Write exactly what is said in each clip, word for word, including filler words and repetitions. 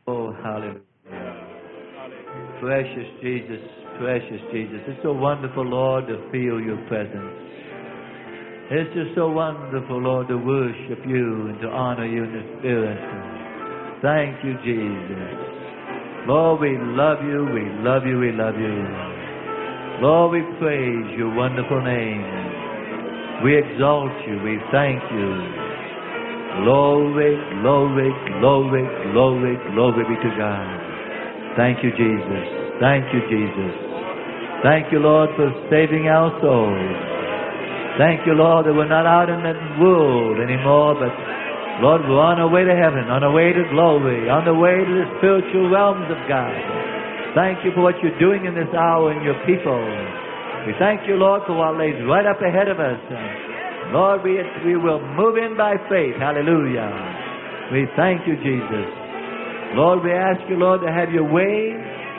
Oh, hallelujah. Precious Jesus, precious Jesus. It's so wonderful, Lord, to feel your presence. It's just so wonderful, Lord, to worship you and to honor you in the Spirit. Thank you, Jesus. Lord, we love you, we love you, we love you. Lord, we praise your wonderful name. We exalt you, we thank you. Glory, glory, glory, glory, glory be to God. Thank you, Jesus. Thank you, Jesus. Thank you, Lord, for saving our souls. Thank you, Lord, that we're not out in the world anymore, but, Lord, we're on our way to heaven, on our way to glory, on the way to the spiritual realms of God. Thank you for what you're doing in this hour in your people. We thank you, Lord, for what lays right up ahead of us. Lord, we, we will move in by faith. Hallelujah. We thank you, Jesus. Lord, we ask you, Lord, to have your way.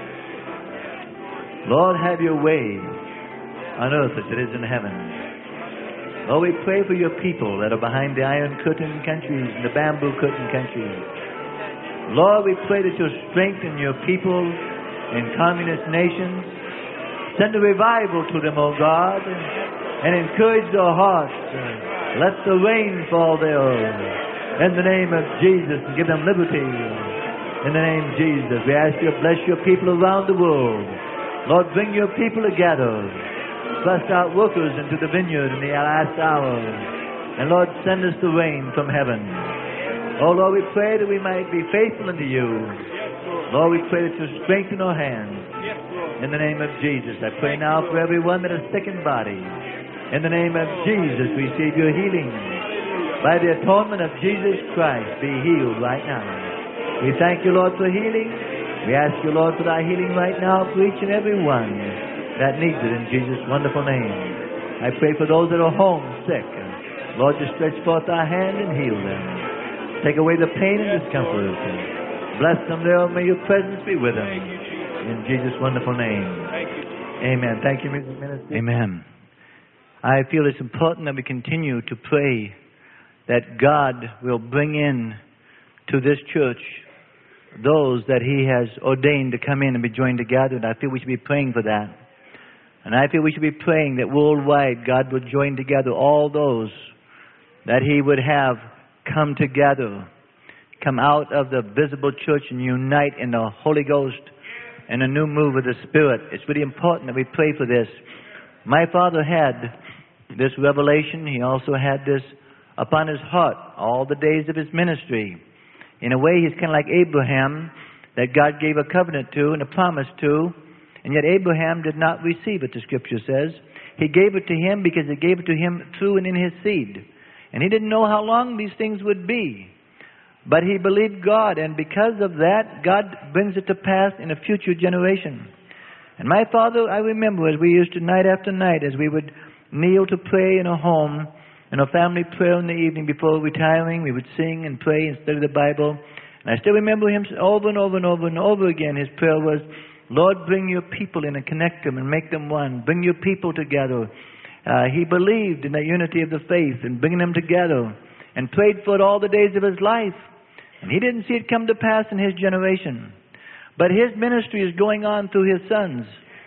Lord, have your way on earth as it is in heaven. Lord, we pray for your people that are behind the Iron Curtain countries and the Bamboo Curtain countries. Lord, we pray that you'll strengthen your people in communist nations. Send a revival to them, O God, and encourage their hearts. Let the rain fall there in the name of Jesus and give them liberty. In the name of Jesus, we ask you to bless your people around the world. Lord, bring your people together. Thrust out workers into the vineyard in the last hour. And Lord, send us the rain from heaven. Oh Lord, we pray that we might be faithful unto you. Lord, we pray that you strengthen our hands. In the name of Jesus, I pray now for everyone that is sick in body. In the name of Jesus, receive your healing. By the atonement of Jesus Christ, be healed right now. We thank you, Lord, for healing. We ask you, Lord, for thy healing right now for each and every one that needs it in Jesus' wonderful name. I pray for those that are home sick. Lord, just stretch forth thy hand and heal them. Take away the pain and discomfort. Bless them there. May your presence be with them. In Jesus' wonderful name. Amen. Thank you, Mister Minister. Amen. I feel it's important that we continue to pray that God will bring in to this church those that He has ordained to come in and be joined together. And I feel we should be praying for that. And I feel we should be praying that worldwide God would join together all those that He would have come together, come out of the visible church and unite in the Holy Ghost and a new move of the Spirit. It's really important that we pray for this. My father had this revelation. He also had this upon his heart all the days of his ministry. In a way, he's kind of like Abraham, that God gave a covenant to and a promise to, and yet Abraham did not receive it, the Scripture says. He gave it to him because He gave it to him through and in his seed. And he didn't know how long these things would be. But he believed God, and because of that, God brings it to pass in a future generation. And my father, I remember, as we used to, night after night, as we would kneel to pray in a home, in a family prayer in the evening before retiring, we would sing and pray and study the Bible. And I still remember him over and over and over and over again. His prayer was, Lord, bring your people in and connect them and make them one. Bring your people together. Uh, he believed in the unity of the faith and bringing them together, and prayed for it all the days of his life. And he didn't see it come to pass in his generation. But his ministry is going on through his sons.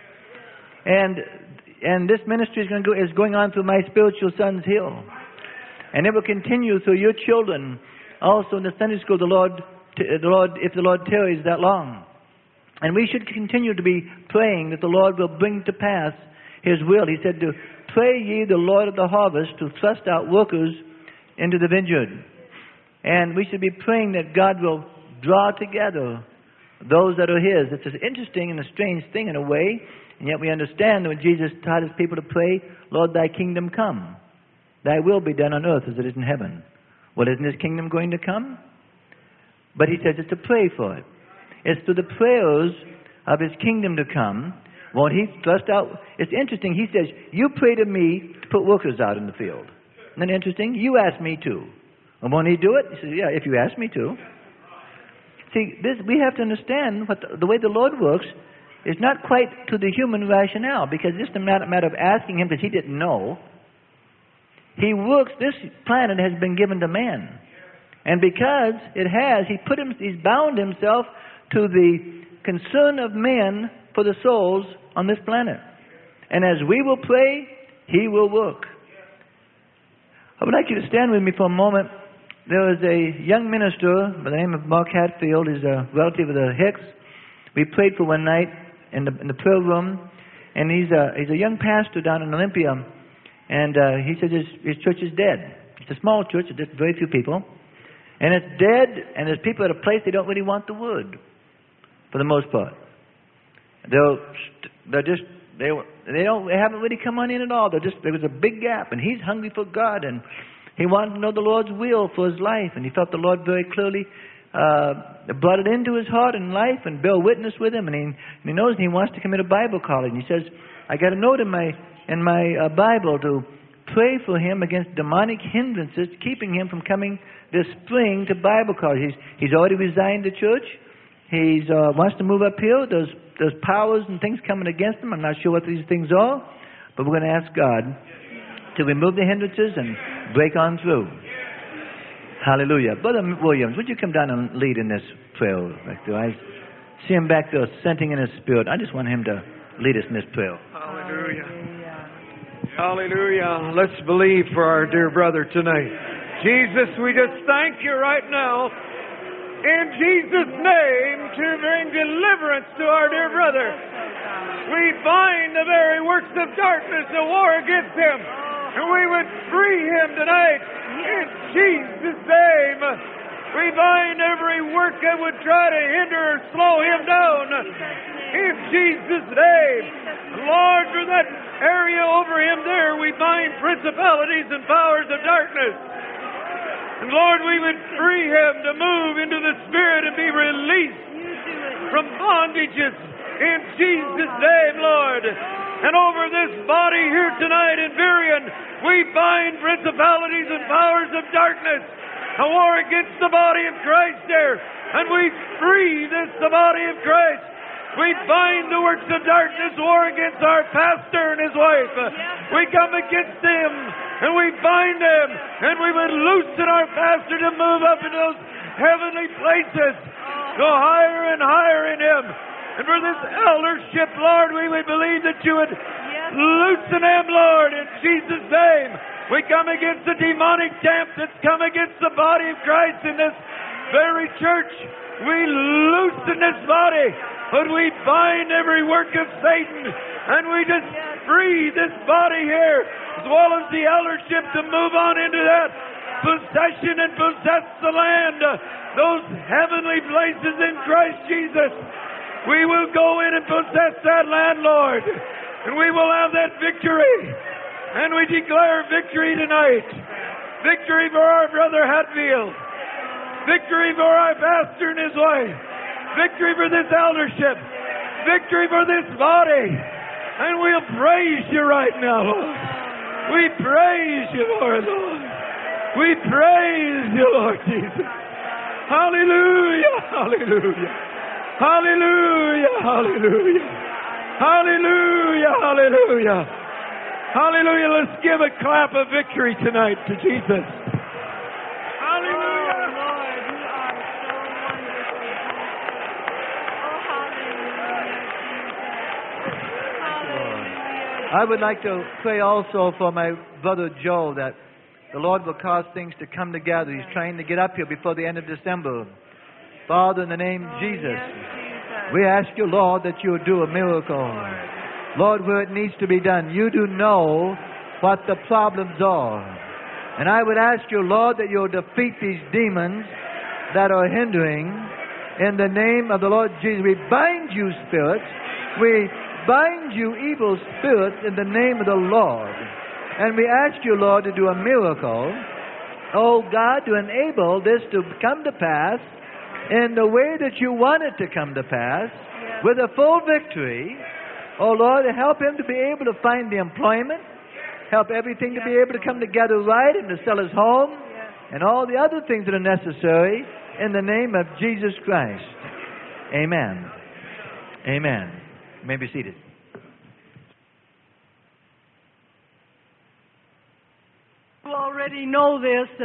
And and this ministry is going, to go, is going on through my spiritual son's hill. And it will continue through your children. Also in the Sunday school, the Lord, the Lord, if the Lord tarries that long. And we should continue to be praying that the Lord will bring to pass His will. He said to pray ye the Lord of the harvest to thrust out workers into the vineyard. And we should be praying that God will draw together those that are His. It's an interesting and a strange thing in a way, and yet we understand that when Jesus taught His people to pray, Lord, thy kingdom come. Thy will be done on earth as it is in heaven. Well, isn't His kingdom going to come? But He says it's to pray for it. It's through the prayers of His kingdom to come. Won't He thrust out? It's interesting. He says, you pray to me to put workers out in the field. Isn't that interesting? You ask me to. And won't He do it? He says, yeah, if you ask me to. See, this, we have to understand what the, the way the Lord works is not quite to the human rationale, because this is not a matter of asking Him because He didn't know. He works, this planet has been given to man. And because it has, He put him, He's bound Himself to the concern of men for the souls on this planet. And as we will pray, He will work. I would like you to stand with me for a moment. There was a young minister by the name of Mark Hatfield. He's a relative of the Hicks. We prayed for one night in the, in the prayer room. And he's a, he's a young pastor down in Olympia. And uh, he says his, his church is dead. It's a small church, it's just very few people. And it's dead, and there's people at a place they don't really want the word, for the most part. They'll, they're just, they, they don't, they haven't really come on in at all. They're just, there was a big gap, and he's hungry for God, and he wanted to know the Lord's will for his life, and he felt the Lord very clearly uh, brought it into his heart and life and bear witness with him, and he, and he knows he wants to commit a Bible college. And he says, I got a note in my in my uh, Bible to pray for him against demonic hindrances keeping him from coming this spring to Bible college. He's, he's already resigned the church. He uh, wants to move up here. There's, there's powers and things coming against him. I'm not sure what these things are, but we're going to ask God to remove the hindrances and break on through. Hallelujah. Brother Williams, would you come down and lead in this prayer back there? I see him back there assenting in his spirit. I just want him to lead us in this prayer. Hallelujah. Hallelujah. Let's believe for our dear brother tonight. Jesus, we just thank you right now in Jesus' name to bring deliverance to our dear brother. We bind the very works of darkness, the war against him, and we would free him tonight in Jesus' name. We bind every work that would try to hinder or slow him down in Jesus' name. Lord, for that area over him there, we bind principalities and powers of darkness. And Lord, we would free him to move into the Spirit and be released from bondages in Jesus' name, Lord. And over this body here tonight in Varian, we bind principalities and powers of darkness, a war against the body of Christ there, and we free this, the body of Christ. We bind the works of darkness, war against our pastor and his wife. We come against them, and we bind them, and we would loosen our pastor to move up into those heavenly places, go higher and higher in him. And for this eldership, Lord, we would believe that you would loosen him, Lord, in Jesus' name. We come against the demonic camp that's come against the body of Christ in this very church. We loosen this body, but we bind every work of Satan, and we just free this body here, as well as the eldership, to move on into that possession and possess the land, those heavenly places in Christ Jesus. We will go in and possess that land, Lord, and we will have that victory. And we declare victory tonight. Victory for our brother Hatfield. Victory for our pastor and his wife. Victory for this eldership. Victory for this body. And we'll praise you right now, Lord. We praise you, Lord, Lord. We praise you, Lord Jesus. Hallelujah, hallelujah. Hallelujah, hallelujah. Hallelujah, hallelujah. Hallelujah. Let's give a clap of victory tonight to Jesus. Hallelujah. Oh, Lord, you are so wonderful. Oh, hallelujah, Jesus. Hallelujah. I would like to pray also for my brother Joe that the Lord will cause things to come together. He's trying to get up here before the end of December. Father, in the name of Oh, Jesus, yes, Jesus. we ask you, Lord, that you would do a miracle. Lord. Lord, where it needs to be done. You do know what the problems are. And I would ask you, Lord, that you'll defeat these demons that are hindering in the name of the Lord Jesus. We bind you, spirits. We bind you, evil spirits, in the name of the Lord. And we ask you, Lord, to do a miracle, oh God, to enable this to come to pass in the way that you want it to come to pass, Yes. with a full victory. Oh, Lord, help him to be able to find the employment, help everything to be able to come together right, and to sell his home, Yes. and all the other things that are necessary in the name of Jesus Christ. Amen. Amen. You may be seated. You already know this. Uh,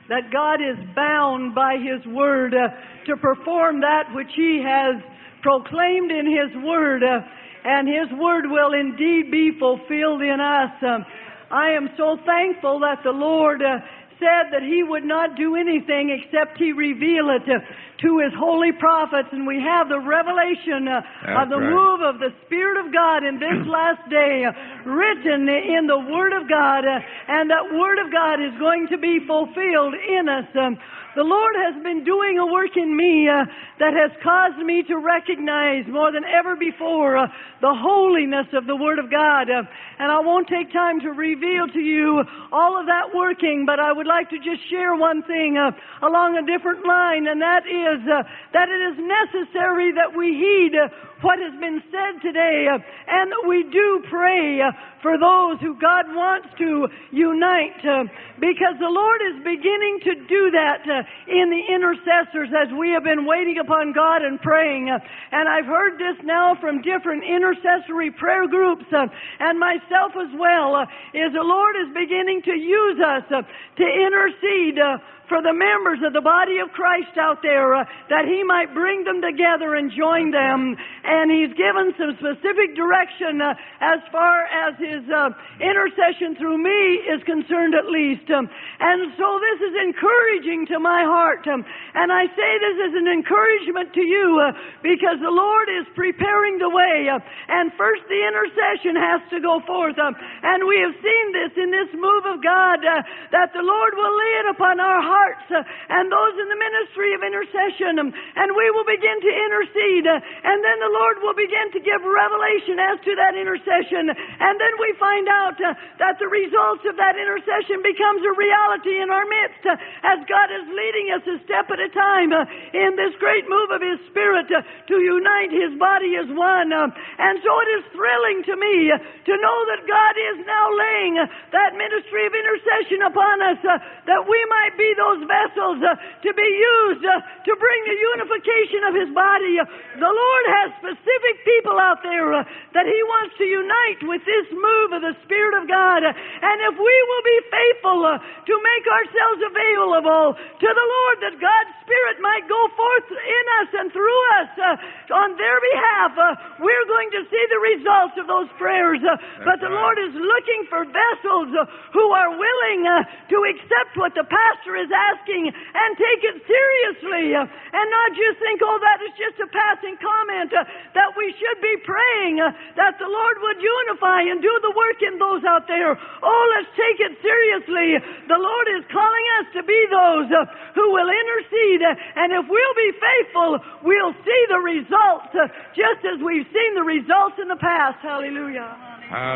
that God is bound by His Word uh, to perform that which He has proclaimed in His Word, uh, and His Word will indeed be fulfilled in us. Um, I am so thankful that the Lord uh, said that He would not do anything except He reveal it uh, to His holy prophets, and we have the revelation uh, of the right. move of the Spirit of God in this last day uh, written in the Word of God, uh, and that Word of God is going to be fulfilled in us. Um, The Lord has been doing a work in me uh, that has caused me to recognize more than ever before uh, the holiness of the Word of God. Uh, and I won't take time to reveal to you all of that working, but I would like to just share one thing uh, along a different line, and that is uh, that it is necessary that we heed uh, what has been said today, uh, and that we do pray uh, for those who God wants to unite, uh, because the Lord is beginning to do that uh, in the intercessors as we have been waiting upon God and praying. Uh, and I've heard this now from different intercessory prayer groups uh, and myself as well, uh, is the Lord is beginning to use us uh, to intercede uh, for the members of the body of Christ out there, uh, that He might bring them together and join them. And He's given some specific direction uh, as far as His uh, intercession through me is concerned, at least. Um, and so this is encouraging to my heart. Um, and I say this as an encouragement to you uh, because the Lord is preparing the way. Uh, and first the intercession has to go forth. Um, and we have seen this in this move of God, uh, that the Lord will lay it upon our hearts. Uh, and those in the ministry of intercession, um, and we will begin to intercede, uh, and then the Lord will begin to give revelation as to that intercession, and then we find out uh, that the results of that intercession becomes a reality in our midst, uh, as God is leading us a step at a time uh, in this great move of His Spirit uh, to unite His body as one. Uh, and so it is thrilling to me uh, to know that God is now laying uh, that ministry of intercession upon us, uh, that we might be those vessels uh, to be used uh, to bring the unification of His body. Uh, the Lord has specific people out there uh, that He wants to unite with this move of the Spirit of God. Uh, and if we will be faithful uh, to make ourselves available to the Lord, that God's Spirit might go forth in us and through us uh, on their behalf, uh, we're going to see the results of those prayers. Uh, but the Lord is looking for vessels uh, who are willing uh, to accept what the pastor is asking and take it seriously, uh, and not just think, oh, that is just a passing comment, uh, that we should be praying uh, that the Lord would unify and do the work in those out there. Oh, let's take it seriously. The Lord is calling us to be those uh, who will intercede, uh, and if we'll be faithful, we'll see the results, uh, just as we've seen the results in the past. Hallelujah. Uh,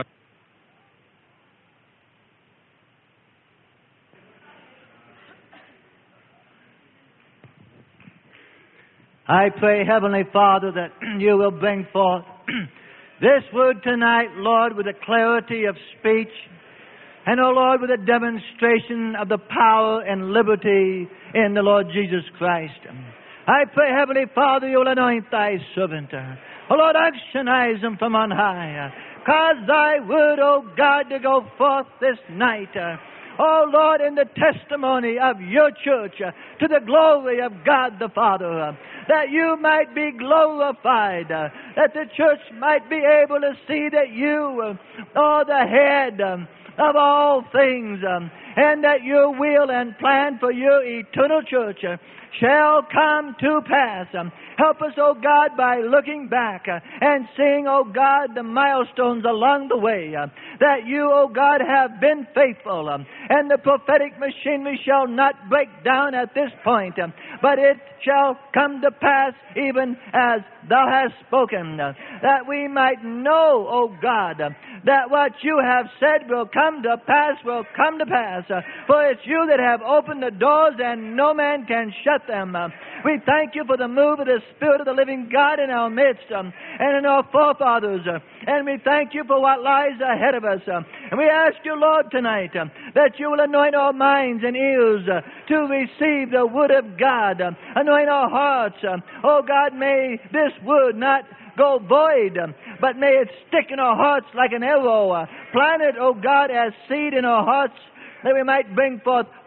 I pray, Heavenly Father, that You will bring forth this word tonight, Lord, with a clarity of speech, and, oh Lord, with a demonstration of the power and liberty in the Lord Jesus Christ. I pray, Heavenly Father, You will anoint Thy servant. Oh Lord, actionize him from on high. Cause Thy word, oh God, to go forth this night. Oh Lord, in the testimony of Your church, uh, to the glory of God the Father, uh, that You might be glorified, uh, that the church might be able to see that You uh, are the head um, of all things, um, and that Your will and plan for Your eternal church uh, shall come to pass. Um, help us, oh God, by looking back uh, and seeing, oh God, the milestones along the way, uh, that You, oh God, have been faithful, um, and the prophetic machinery shall not break down at this point, um, but it shall come to pass even as Thou hast spoken, uh, that we might know, O God, uh, that what You have said will come to pass, will come to pass, uh, for it's You that have opened the doors and no man can shut them. Uh, we thank You for the move of the Spirit of the living God in our midst um, and in our forefathers, uh, and we thank You for what lies ahead of us. Uh, and we ask You, Lord, tonight uh, that You will anoint our minds and ears uh, to receive the Word of God. Uh, anoint our hearts. Uh, oh God, may this Word not go void, um, but may it stick in our hearts like an arrow. Uh, plant it, oh God, as seed in our hearts, that we might bring forth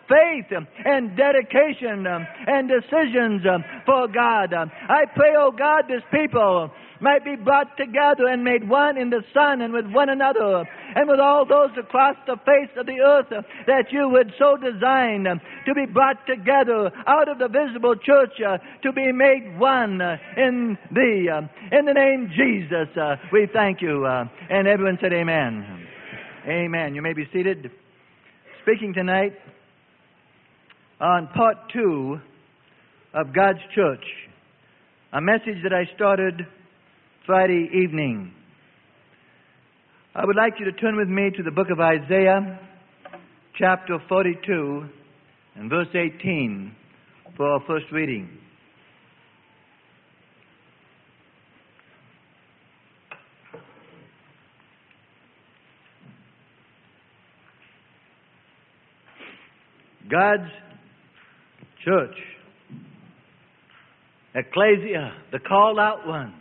faith and dedication and decisions for God. I pray, oh God, this people might be brought together and made one in the Son and with one another and with all those across the face of the earth that you would so design to be brought together out of the visible church to be made one in Thee. In the name Jesus, we thank You. And everyone said amen. Amen. You may be seated. Speaking tonight on part two of God's church, a message that I started Friday evening. I would like you to turn with me to the book of Isaiah, chapter forty-two, and verse eighteen for our first reading. God's church, ecclesia, the called out ones.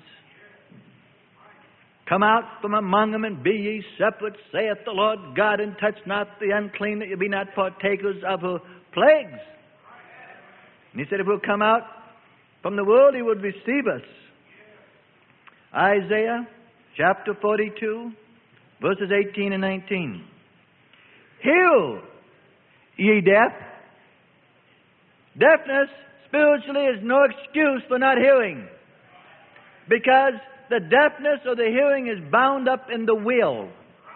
Come out from among them and be ye separate, saith the Lord God, and touch not the unclean, that ye be not partakers of her plagues. And He said if we'll come out from the world, He would receive us. Isaiah chapter forty-two, verses eighteen and nineteen. Heal, ye deaf. Deafness spiritually is no excuse for not hearing, because the deafness or the hearing is bound up in the will.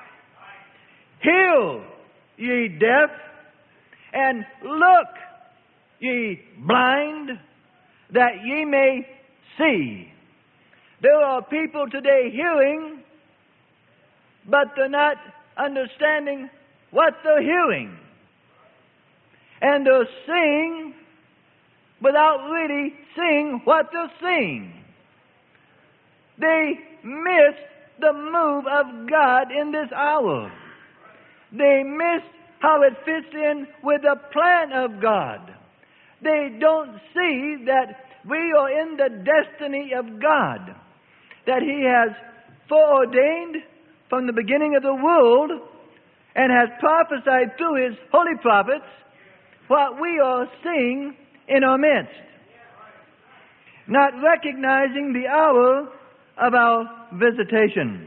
Heal, ye deaf, and look, ye blind, that ye may see. There are people today hearing, but they're not understanding what they're hearing. And they're seeing without really seeing what they're seeing. They miss the move of God in this hour. They miss how it fits in with the plan of God. They don't see that we are in the destiny of God, that He has foreordained from the beginning of the world and has prophesied through His holy prophets what we are seeing in our midst. Not recognizing the hour of our visitation.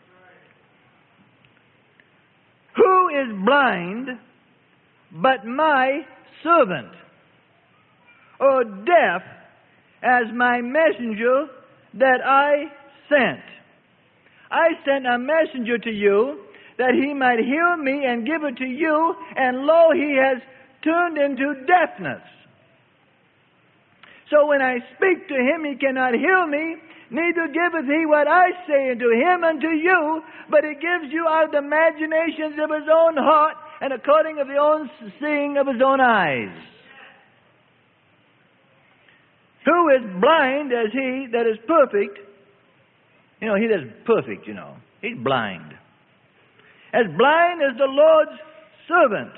Who is blind but my servant, or deaf as my messenger that I sent? I sent a messenger to you that he might hear me and give it to you, and lo, he has turned into deafness. So when I speak to him, he cannot hear me, neither giveth he what I say unto him unto you, but he gives you out of the imaginations of his own heart, and according of the own seeing of his own eyes. Who is blind as he that is perfect? You know, he that is perfect, you know, he's blind. As blind as the Lord's servant.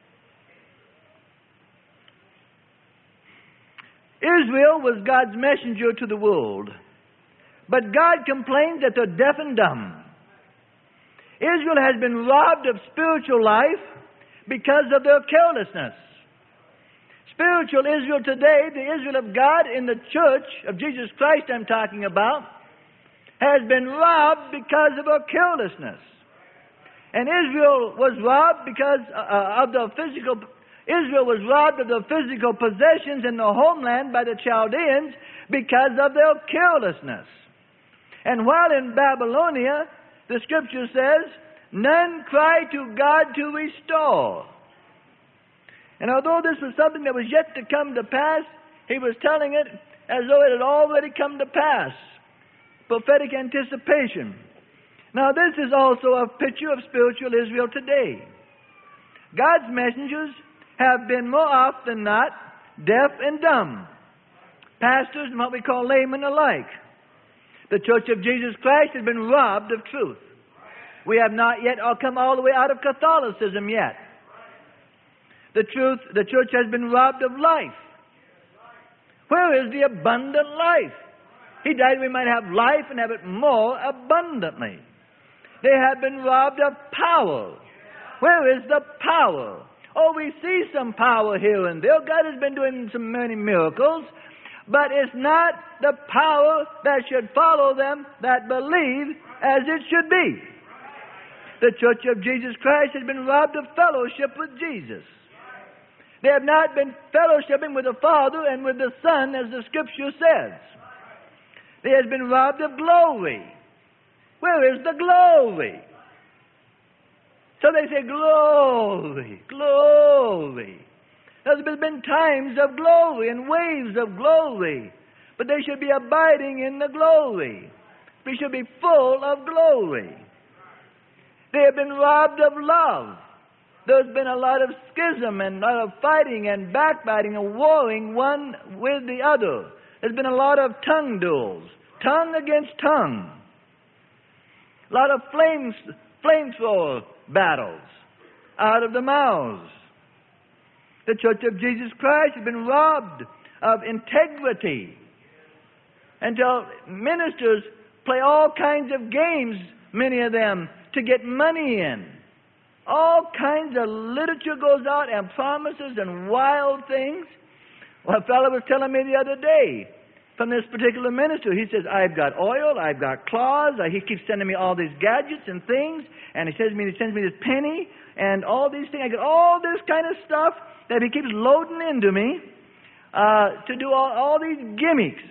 Israel was God's messenger to the world. But God complains that they're deaf and dumb. Israel has been robbed of spiritual life because of their carelessness. Spiritual Israel today, the Israel of God in the church of Jesus Christ I'm talking about, has been robbed because of her carelessness. And Israel was robbed because uh, of the physical Israel was robbed of the physical possessions in the homeland by the Chaldeans because of their carelessness. And while in Babylonia, the Scripture says, none cry to God to restore. And although this was something that was yet to come to pass, he was telling it as though it had already come to pass. Prophetic anticipation. Now this is also a picture of spiritual Israel today. God's messengers have been more often than not deaf and dumb. Pastors and what we call laymen alike. The Church of Jesus Christ has been robbed of truth. We have not yet all come all the way out of Catholicism yet. The truth, the church has been robbed of life. Where is the abundant life? He died we might have life and have it more abundantly. They have been robbed of power. Where is the power? Oh, we see some power here and there. God has been doing some many miracles. But it's not the power that should follow them that believe as it should be. The Church of Jesus Christ has been robbed of fellowship with Jesus. They have not been fellowshipping with the Father and with the Son, as the Scripture says. They have been robbed of glory. Where is the glory? So they say, glory, glory. There's been times of glory and waves of glory, but they should be abiding in the glory. We should be full of glory. They have been robbed of love. There's been a lot of schism and a lot of fighting and backbiting and warring one with the other. There's been a lot of tongue duels, tongue against tongue. A lot of flames, flamethrower battles out of the mouths. The Church of Jesus Christ has been robbed of integrity until ministers play all kinds of games, many of them, to get money in. All kinds of literature goes out and promises and wild things. Well, a fellow was telling me the other day from this particular minister. He says, I've got oil, I've got claws. He keeps sending me all these gadgets and things. And he sends me, he sends me this penny and all these things. I get all this kind of stuff that he keeps loading into me uh, to do all, all these gimmicks.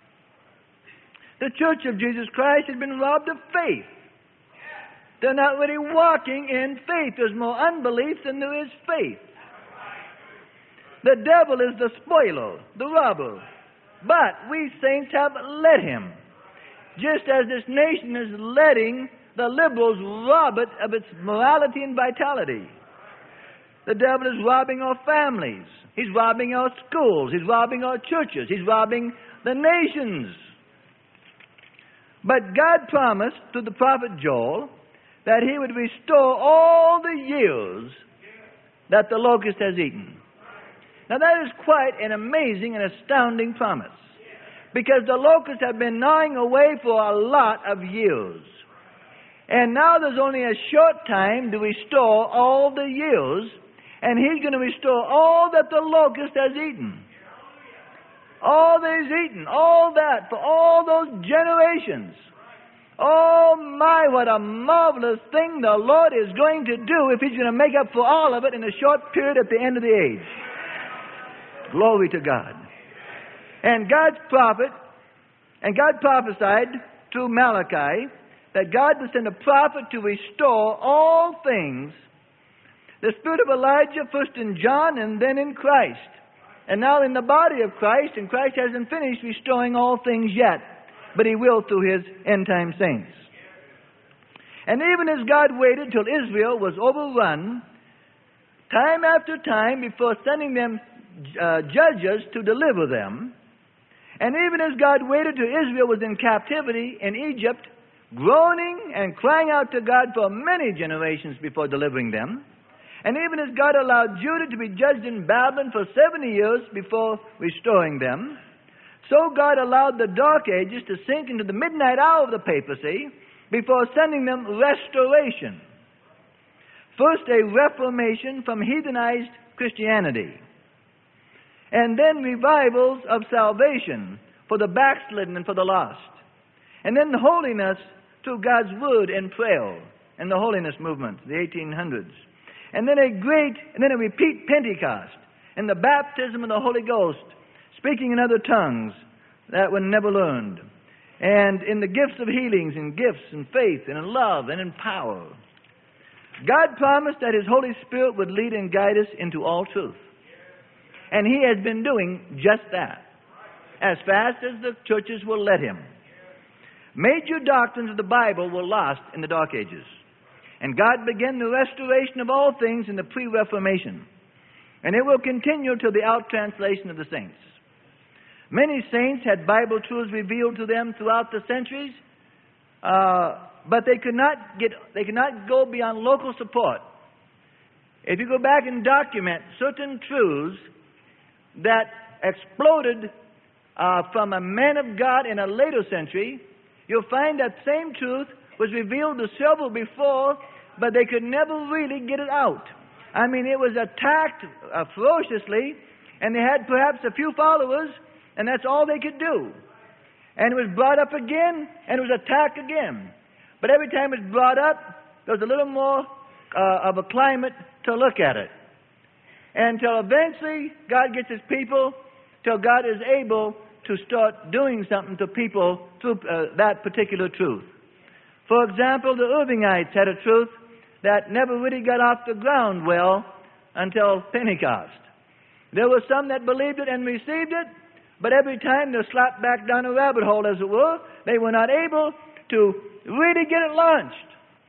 The Church of Jesus Christ has been robbed of faith. They're not really walking in faith. There's more unbelief than there is faith. The devil is the spoiler, the robber. But we saints have let him. Just as this nation is letting the liberals rob it of its morality and vitality. The devil is robbing our families. He's robbing our schools. He's robbing our churches. He's robbing the nations. But God promised to the prophet Joel that he would restore all the years that the locust has eaten. Now that is quite an amazing and astounding promise, because the locusts have been gnawing away for a lot of years. And now there's only a short time to restore all the years, and he's going to restore all that the locust has eaten. All that he's eaten, all that, for all those generations. Oh my, what a marvelous thing the Lord is going to do if he's going to make up for all of it in a short period at the end of the age. Glory to God. And God's prophet, and God prophesied through Malachi that God would send a prophet to restore all things. The spirit of Elijah first in John and then in Christ. And now in the body of Christ, and Christ hasn't finished restoring all things yet, but he will through his end-time saints. And even as God waited till Israel was overrun, time after time before sending them uh, judges to deliver them, and even as God waited till Israel was in captivity in Egypt, groaning and crying out to God for many generations before delivering them, and even as God allowed Judah to be judged in Babylon for seventy years before restoring them, so God allowed the Dark Ages to sink into the midnight hour of the papacy before sending them restoration. First, a reformation from heathenized Christianity, and then revivals of salvation for the backslidden and for the lost, and then the holiness through God's Word and prayer and the holiness movement, the eighteen hundreds, and then a great, and then a repeat Pentecost and the baptism of the Holy Ghost, speaking in other tongues that were never learned, and in the gifts of healings and gifts and faith and in love and in power. God promised that his Holy Spirit would lead and guide us into all truth. And he has been doing just that, as fast as the churches will let him. Major doctrines of the Bible were lost in the Dark Ages. And God began the restoration of all things in the pre-Reformation. And it will continue till the out-translation of the saints. Many saints had Bible truths revealed to them throughout the centuries, uh, but they could not get, they could not go beyond local support. If you go back and document certain truths that exploded uh, from a man of God in a later century, you'll find that same truth was revealed to several before, but they could never really get it out. I mean, it was attacked uh, ferociously, and they had perhaps a few followers, and that's all they could do. And it was brought up again, and it was attacked again. But every time it was brought up, there was a little more uh, of a climate to look at it. Until eventually God gets His people, till God is able to start doing something to people through uh, that particular truth. For example, the Irvingites had a truth that never really got off the ground well until Pentecost. There were some that believed it and received it, but every time they're slapped back down a rabbit hole, as it were. They were not able to really get it launched.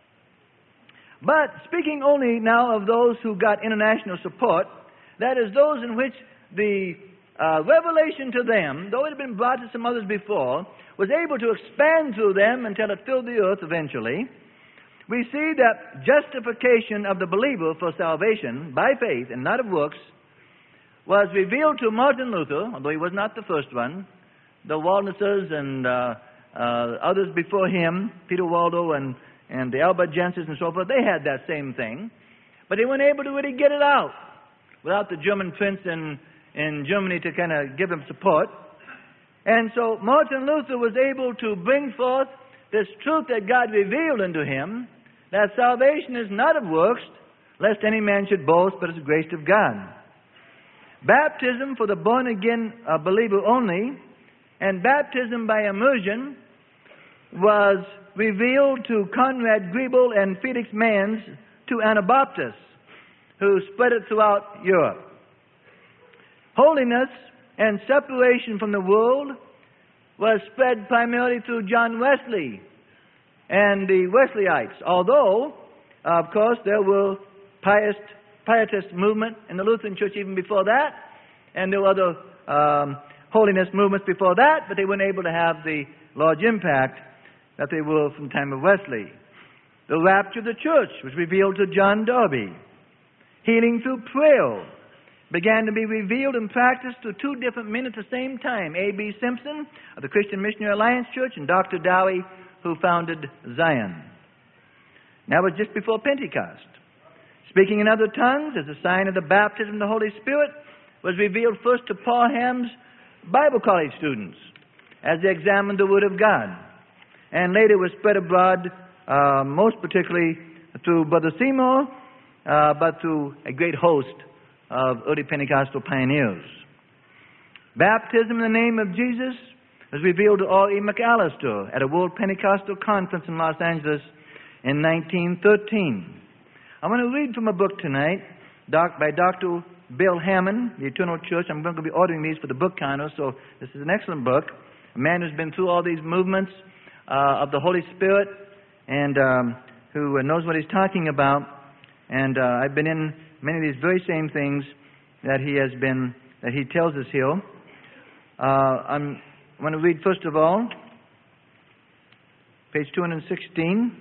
But speaking only now of those who got international support, that is those in which the uh, revelation to them, though it had been brought to some others before, was able to expand through them until it filled the earth eventually. We see that justification of the believer for salvation by faith and not of works was revealed to Martin Luther, although he was not the first one. The Waldenses and uh, uh, others before him, Peter Waldo and, and the Albigenses and so forth, they had that same thing. But they weren't able to really get it out without the German prince in, in Germany to kind of give them support. And so Martin Luther was able to bring forth this truth that God revealed unto him, that salvation is not of works, lest any man should boast, but is the grace of God. Baptism for the born-again uh, believer only, and baptism by immersion was revealed to Conrad Grebel and Felix Manz, two Anabaptists, who spread it throughout Europe. Holiness and separation from the world was spread primarily through John Wesley and the Wesleyites, although, of course, there were pious Pietist movement in the Lutheran Church even before that, and there were other um, holiness movements before that, but they weren't able to have the large impact that they were from the time of Wesley. The rapture of the church was revealed to John Darby. Healing through prayer began to be revealed and practiced to two different men at the same time, A B Simpson of the Christian Missionary Alliance Church and Doctor Dowie, who founded Zion. That was just before Pentecost. Speaking in other tongues as a sign of the baptism of the Holy Spirit was revealed first to Paul Ham's Bible college students as they examined the Word of God. And later was spread abroad, uh, most particularly through Brother Seymour, uh, but through a great host of early Pentecostal pioneers. Baptism in the name of Jesus was revealed to R E McAllister at a World Pentecostal Conference in Los Angeles in nineteen thirteen. I'm going to read from a book tonight doc, by Doctor Bill Hammond, The Eternal Church. I'm going to be ordering these for the book counter, so this is an excellent book. A man who's been through all these movements uh, of the Holy Spirit and um, who knows what he's talking about. And uh, I've been in many of these very same things that he has been, that he tells us here. Uh, I'm, I want to read first of all, page two hundred sixteen.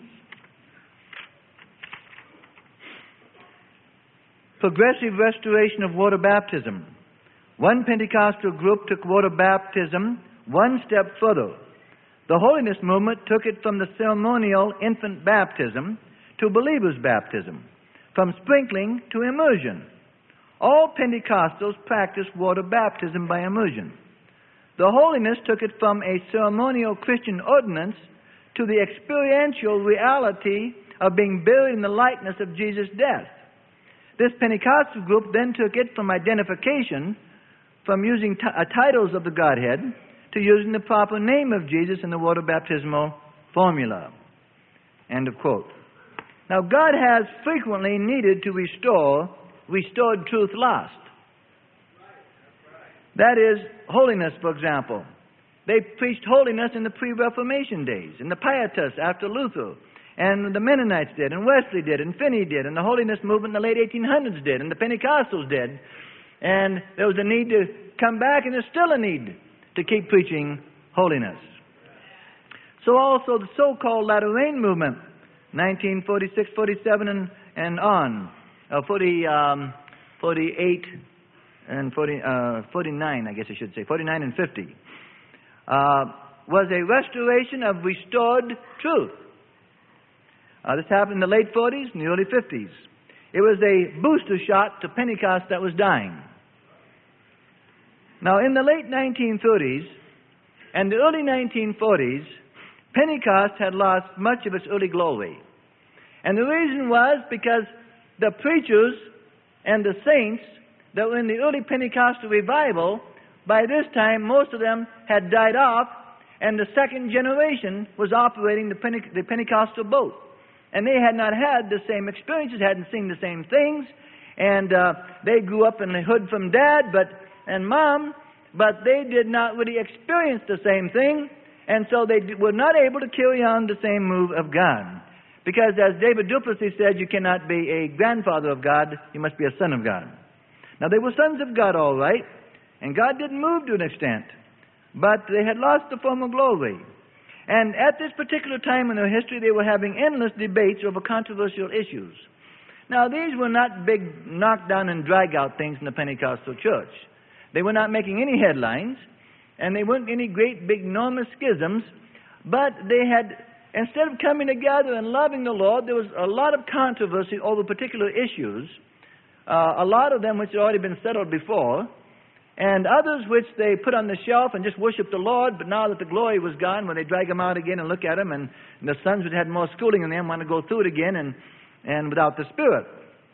Progressive restoration of water baptism. One Pentecostal group took water baptism one step further. The Holiness Movement took it from the ceremonial infant baptism to believer's baptism, from sprinkling to immersion. All Pentecostals practice water baptism by immersion. The Holiness took it from a ceremonial Christian ordinance to the experiential reality of being buried in the likeness of Jesus' death. This Pentecostal group then took it from identification, from using t- uh, titles of the Godhead, to using the proper name of Jesus in the water baptismal formula. End of quote. Now, God has frequently needed to restore restored truth lost. That is, holiness, for example. They preached holiness in the pre-Reformation days, in the Pietists after Luther, and the Mennonites did, and Wesley did, and Finney did, and the holiness movement in the late eighteen hundreds did, and the Pentecostals did. And there was a need to come back, and there's still a need to keep preaching holiness. So also the so-called Latter Rain movement, nineteen forty-six, forty-seven, and, and on, uh, forty, um, forty-eight, and forty, uh, forty-nine, I guess I should say, forty-nine and fifty, uh, was a restoration of restored truth. Uh, this happened in the late forties and the early fifties. it was a booster shot to Pentecost that was dying. Now, in the late nineteen thirties and the early nineteen forties, Pentecost had lost much of its early glory. And the reason was because the preachers and the saints that were in the early Pentecostal revival, by this time, most of them had died off, and the second generation was operating the, Pente- the Pentecostal boat. And they had not had the same experiences, hadn't seen the same things, and uh, they grew up in the hood from Dad but and Mom, but they did not really experience the same thing, and so they were not able to carry on the same move of God. Because as David Duplessis said, you cannot be a grandfather of God, you must be a son of God. Now, they were sons of God, all right, and God didn't move to an extent, but they had lost the former glory. And at this particular time in their history, they were having endless debates over controversial issues. Now, these were not big knock-down and drag-out things in the Pentecostal church. They were not making any headlines, and they weren't any great, big, enormous schisms, but they had, instead of coming together and loving the Lord, there was a lot of controversy over particular issues, uh, a lot of them which had already been settled before, and others which they put on the shelf and just worshiped the Lord, but now that the glory was gone, when they drag them out again and look at them, and, and the sons who had more schooling than them want to go through it again and, and without the Spirit.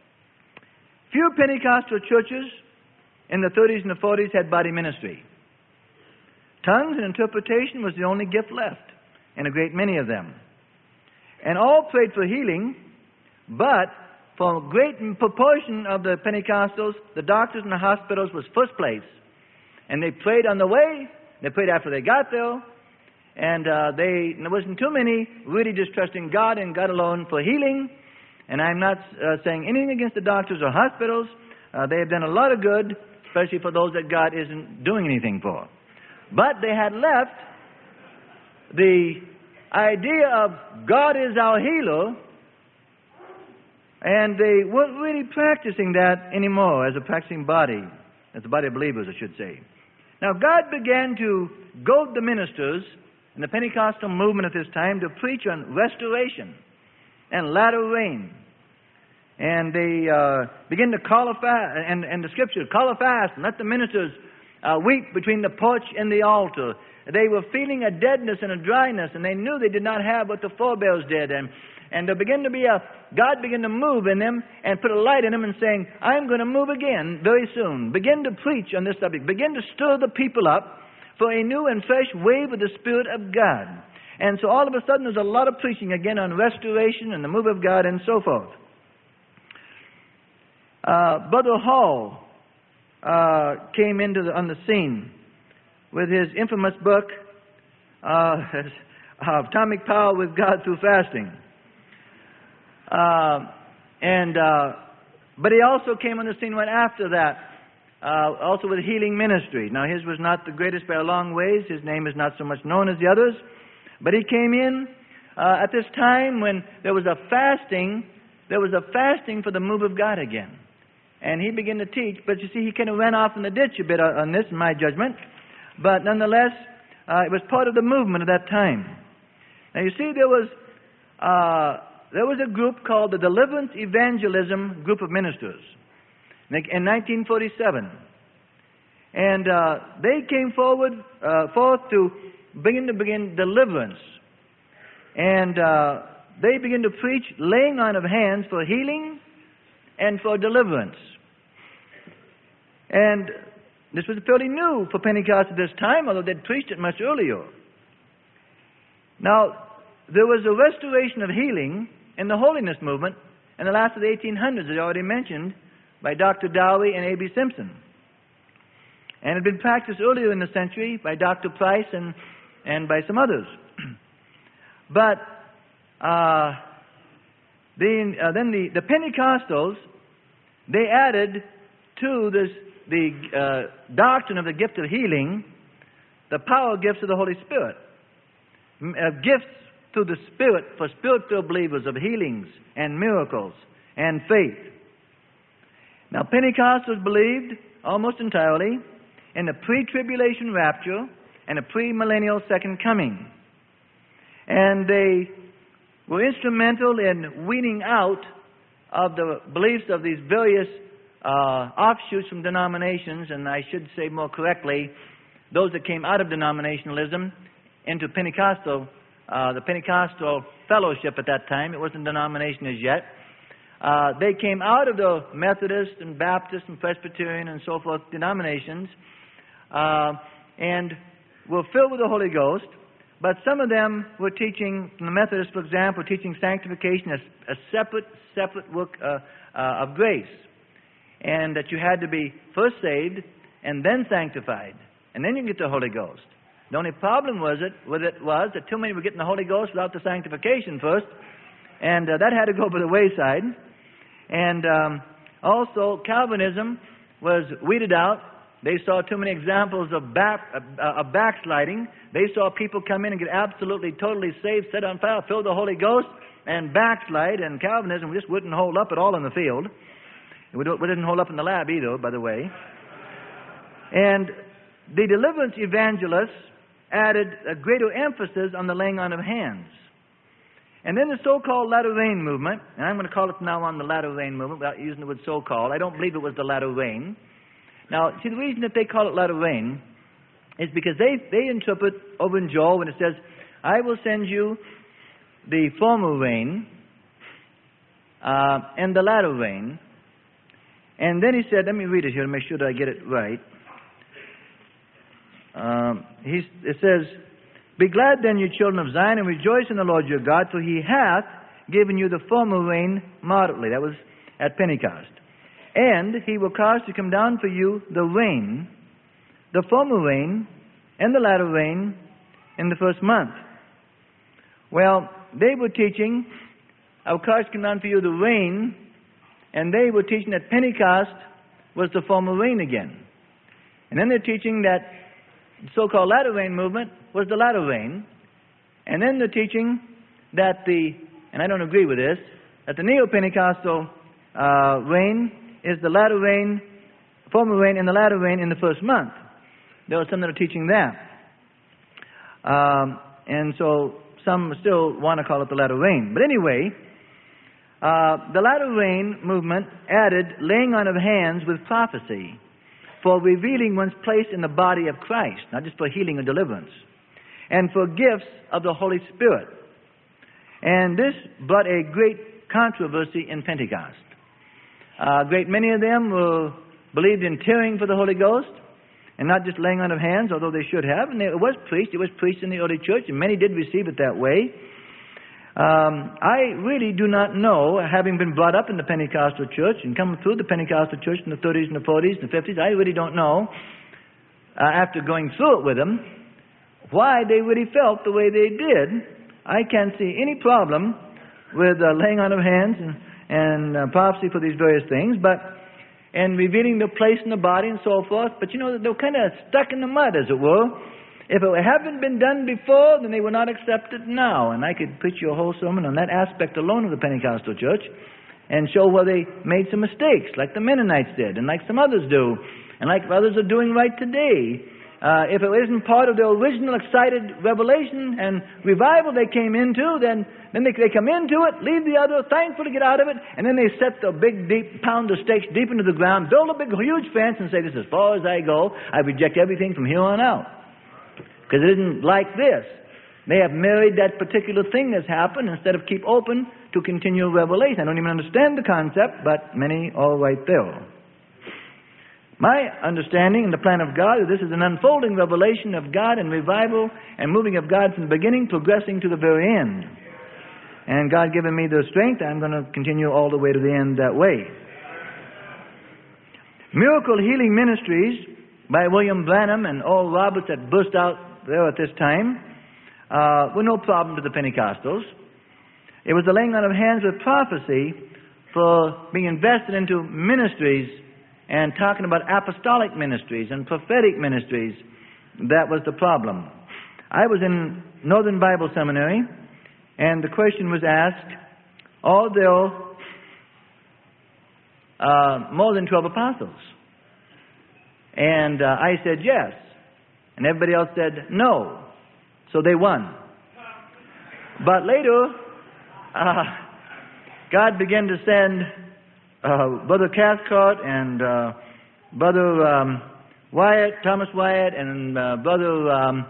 Few Pentecostal churches in the thirties and the forties had body ministry. Tongues and interpretation was the only gift left in a great many of them. And all prayed for healing, but for a great proportion of the Pentecostals, the doctors in the hospitals was first place. And they prayed on the way, they prayed after they got there, and uh, they, there wasn't too many really just trusting God and God alone for healing. And I'm not uh, saying anything against the doctors or hospitals. Uh, they have done a lot of good, especially for those that God isn't doing anything for. But they had left the idea of God is our healer, and they weren't really practicing that anymore as a practicing body, as a body of believers, I should say. Now, God began to goad the ministers in the Pentecostal movement at this time to preach on restoration and latter rain. And they uh, begin to call a fast, and, and the Scripture, call a fast, and let the ministers uh, weep between the porch and the altar. They were feeling a deadness and a dryness, and they knew they did not have what the forebears did. And, and there began to be a, God began to move in them and put a light in them and saying, I'm going to move again very soon. Begin to preach on this subject. Begin to stir the people up for a new and fresh wave of the Spirit of God. And so all of a sudden there's a lot of preaching again on restoration and the move of God and so forth. Uh, Brother Hall uh, came into the, on the scene with his infamous book, uh, Atomic Power with God Through Fasting. Uh, and uh, but he also came on the scene right after that, uh, also with healing ministry. Now his was not the greatest by a long ways. His name is not so much known as the others. But he came in uh, at this time when there was a fasting, there was a fasting for the move of God again. And he began to teach, but you see, he kind of ran off in the ditch a bit on this, in my judgment. But nonetheless, uh, it was part of the movement at that time. Now you see, there was uh, there was a group called the Deliverance Evangelism Group of Ministers in nineteen forty-seven. And uh, they came forward, uh, forth to begin to begin deliverance. And uh, they began to preach laying on of hands for healing and for deliverance. And this was fairly new for Pentecost at this time, although they'd preached it much earlier. Now, there was a restoration of healing in the holiness movement in the last of the eighteen hundreds, as I already mentioned, by Doctor Dowie and A B Simpson. And it had been practiced earlier in the century by Doctor Price and, and by some others. But uh, the, uh, then the, the Pentecostals, they added to this the uh, doctrine of the gift of healing, the power gifts of the Holy Spirit. Uh, gifts through the Spirit for spirit-filled believers of healings and miracles and faith. Now, Pentecostals believed almost entirely in the pre-tribulation rapture and a pre-millennial second coming. And they were instrumental in weeding out of the beliefs of these various uh, offshoots from denominations, and I should say more correctly, those that came out of denominationalism into Pentecostal, uh, the Pentecostal fellowship at that time. It wasn't a denomination as yet. Uh, they came out of the Methodist and Baptist and Presbyterian and so forth denominations uh, and were filled with the Holy Ghost, but some of them were teaching, the Methodists, for example, were teaching sanctification as a separate, separate work uh, uh, of grace, and that you had to be first saved and then sanctified, and then you get the Holy Ghost. The only problem was it, with it was that too many were getting the Holy Ghost without the sanctification first, and uh, that had to go by the wayside. And um, also, Calvinism was weeded out. They saw too many examples of, back, uh, of backsliding. They saw people come in and get absolutely, totally saved, set on fire, fill the Holy Ghost, and backslide. And Calvinism just wouldn't hold up at all in the field. It didn't hold up in the lab either, by the way. And the deliverance evangelists added a greater emphasis on the laying on of hands. And then the so-called latter rain movement, and I'm going to call it now on the latter rain movement without using the word so-called. I don't believe it was the latter rain. Now, see, the reason that they call it latter rain is because they, they interpret over in Joel when it says, I will send you the former rain uh, and the latter rain. And then he said, let me read it here to make sure that I get it right. Um, he's, it says, Be glad then, you children of Zion, and rejoice in the Lord your God, for he hath given you the former rain moderately. That was at Pentecost. And he will cause to come down for you the rain, the former rain, and the latter rain in the first month. Well, they were teaching, I will cause to come down for you the rain, and they were teaching that Pentecost was the former rain again. And then they're teaching that the so-called latter rain movement was the latter rain. And then they're teaching that the, and I don't agree with this, that the Neo-Pentecostal uh, rain is the latter rain, former rain, and the latter rain in the first month. There are some that are teaching that. Um, and so some still want to call it the latter rain. But anyway, uh, the latter rain movement added laying on of hands with prophecy for revealing one's place in the body of Christ, not just for healing or deliverance, and for gifts of the Holy Spirit. And this brought a great controversy in Pentecost. A great many of them were, believed in tearing for the Holy Ghost, and not just laying on of hands, although they should have. And it was preached. It was preached in the early church, and many did receive it that way. Um, I really do not know, having been brought up in the Pentecostal church and come through the Pentecostal church in the thirties and the forties and the fifties, I really don't know, uh, after going through it with them, why they really felt the way they did. I can't see any problem with uh, laying on of hands and, and uh, prophecy for these various things, but and revealing their place in the body and so forth. But you know, they were kind of stuck in the mud, as it were. If it hadn't been done before, then they were not accepted now. And I could preach you a whole sermon on that aspect alone of the Pentecostal church and show where they made some mistakes, like the Mennonites did, and like some others do, and like others are doing right today. Uh, if it isn't part of the original excited revelation and revival they came into, then, then they, they come into it, leave the other, thankful to get out of it, and then they set the big, deep pound of stakes deep into the ground, build a big, huge fence, and say, this is as far as I go. I reject everything from here on out. Because it isn't like this. They have married that particular thing that's happened instead of keep open to continual revelation. I don't even understand the concept, but many are right there. My understanding and the plan of God is this is an unfolding revelation of God and revival and moving of God from the beginning, progressing to the very end. And God given me the strength, I'm going to continue all the way to the end that way. Miracle Healing Ministries by William Branham and Oral Roberts that burst out there at this time uh, were no problem to the Pentecostals. It was the laying on of hands with prophecy for being invested into ministries and talking about apostolic ministries and prophetic ministries. That was the problem. I was in Northern Bible Seminary, and the question was asked, are there uh, more than twelve apostles? And uh, I said yes. And everybody else said no. So they won. But later, uh, God began to send uh, Brother Cathcart and uh, Brother um, Wyatt, Thomas Wyatt, and uh, Brother um,